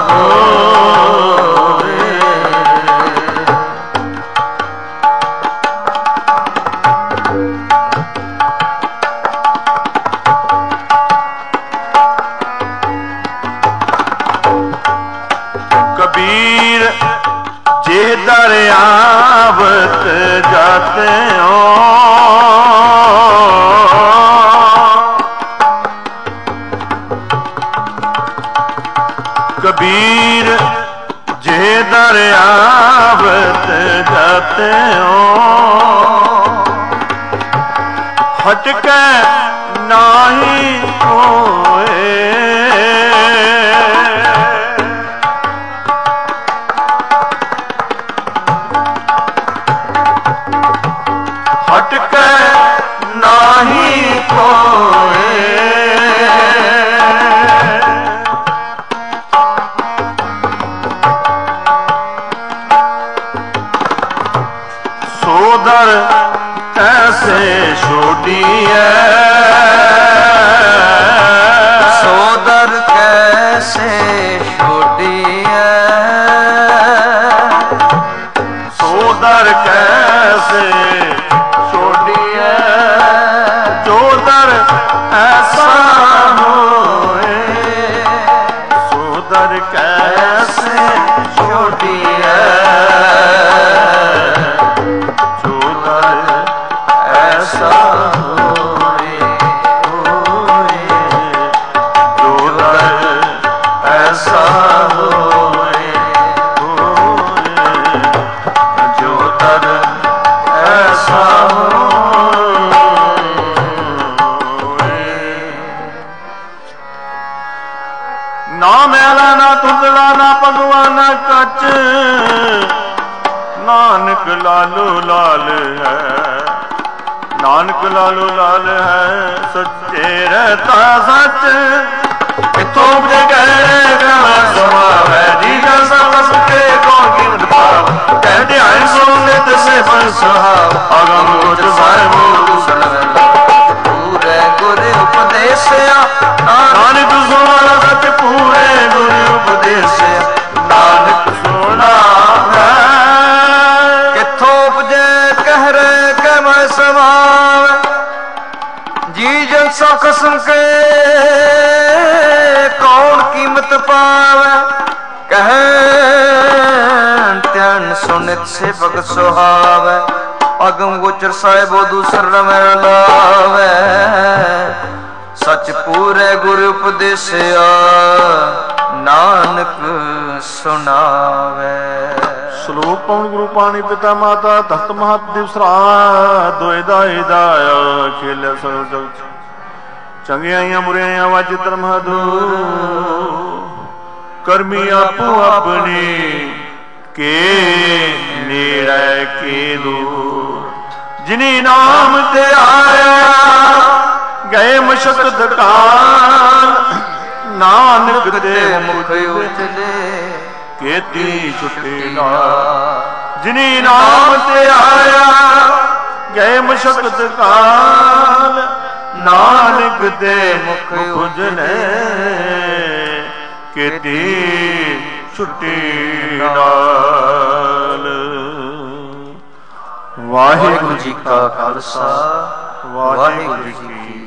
होए कबीर जे दरियावत जाते हो कबीर जे दरियावत जाते हो हटके नाही होए हटके नाही होए दर कैसे छोड़िए सो दर कैसे छोड़िए सो दर कैसे छोड़िए जो दर ऐसा होए सो दर कैसे छोड़िए ऐसा होए जो दर ऐसा होए जो दर ऐसा होए ना मैला ना धुंधला ना भगवाना कच नानक लालो लाल है ਨਾਨਕ ਲਾਲੋ ਲਾਲ ਹੈ ਸੱਚੇ ਰਹਤਾ ਸੱਚ ਇਥੋਂ ਉਪਜੇ ਗਏ ਗਣ ਸਮਾਵੈ ਜੀ ਜਨ ਸਭ ਕੇ ਕੌਣ ਕੀਮਤ ਪਾਵ ਕਹਿ ਧਿਆਨ ਸੋ ਨਿਤ ਸੇ ਬਨ ਸੁਹਾਵ ਅਗਮ ਗੁਰ ਸਾਹਿਬ ਸੁਣੈ ਪੂਰੇ ਗੁਰ ਉਪਦੇਸਿਆ ਨਾਨਕ ਸੋਹਣਾ ਸੱਚ ਪੂਰੇ ਗੁਰ ਉਪਦੇਸਿਆ ਨਾਨਕ ਸੋਹਣਾ ਹੈ ਕਿੱਥੋਂ ਉਪਜੇ ਕਹਿ ਰੇ ਕਹਿ ਮੈਂ ਸਮਾਵ ਜੀ ਜਨ ਸਾ ਖਸਮ ਕੇ ਕੌਣ ਕੀਮਤ ਪਾਵੈ ਕਹਿ ਧਿਆਨ ਸੁਨਿਤ ਸੇ ਭਗਤ ਸੁਹਾਵੈ ਅਗਮ ਗੋਚਰ ਸਾਹਿਬੋ ਦੂਸਰ ਰਮੈ ਲਾਵੈ ਸਚ ਪੂਰੇ ਗੁਰ ਉਪਦੇਸਿਆ ਨਾਨਕ ਸੁਣਾਵੈ ਸ਼ਲੋਕ ਪਵਨ ਗੁਰੂ ਪਾਣੀ ਪਿਤਾ ਮਾਤਾ ਤਖਤ ਮਹਤ ਦਿਵਸਰਾ ਦੋਇ ਦਾਇ ਦਾਇਆ ਖੇਲਿਆ ਸਰਬ ਜਗਤ ਚੰਗਿਆਈਆਂ ਬੁਰਿਆਈਆਂ ਵਾਜ ਧਰਮ ਹਦੂਰ ਕਰਮੀ ਆਪੋ ਆਪਣੀ ਕੇ ਨੇੜੇ ਕੇ ਦੂਰ ਜਿਨੀ ਨਾਮ ਤੇ ਆਇਆ ਗਏ ਮਸ਼ਕਤ ਕਾਲ ਨਾਨਕ ਦੇ ਮੁਖ ਉਜਲੇ ਕੀਤੀ ਛੁੱਟੀ ਨਾਲ ਜਿਨੀ ਨਾਮ ਤੇ ਆਇਆ ਗਏ ਮਸ਼ਕਤ ਕਾਲ ਨਾਨਕ ਦੇ ਮੁਖ ਉਜਲੇ ਕੀਤੀ ਛੁੱਟੀ ਨਾਲ। ਵਾਹਿਗੁਰੂ ਜੀ ਕਾ ਖਾਲਸਾ ਵਾਹਿਗੁਰੂ ਜੀ ਕੀ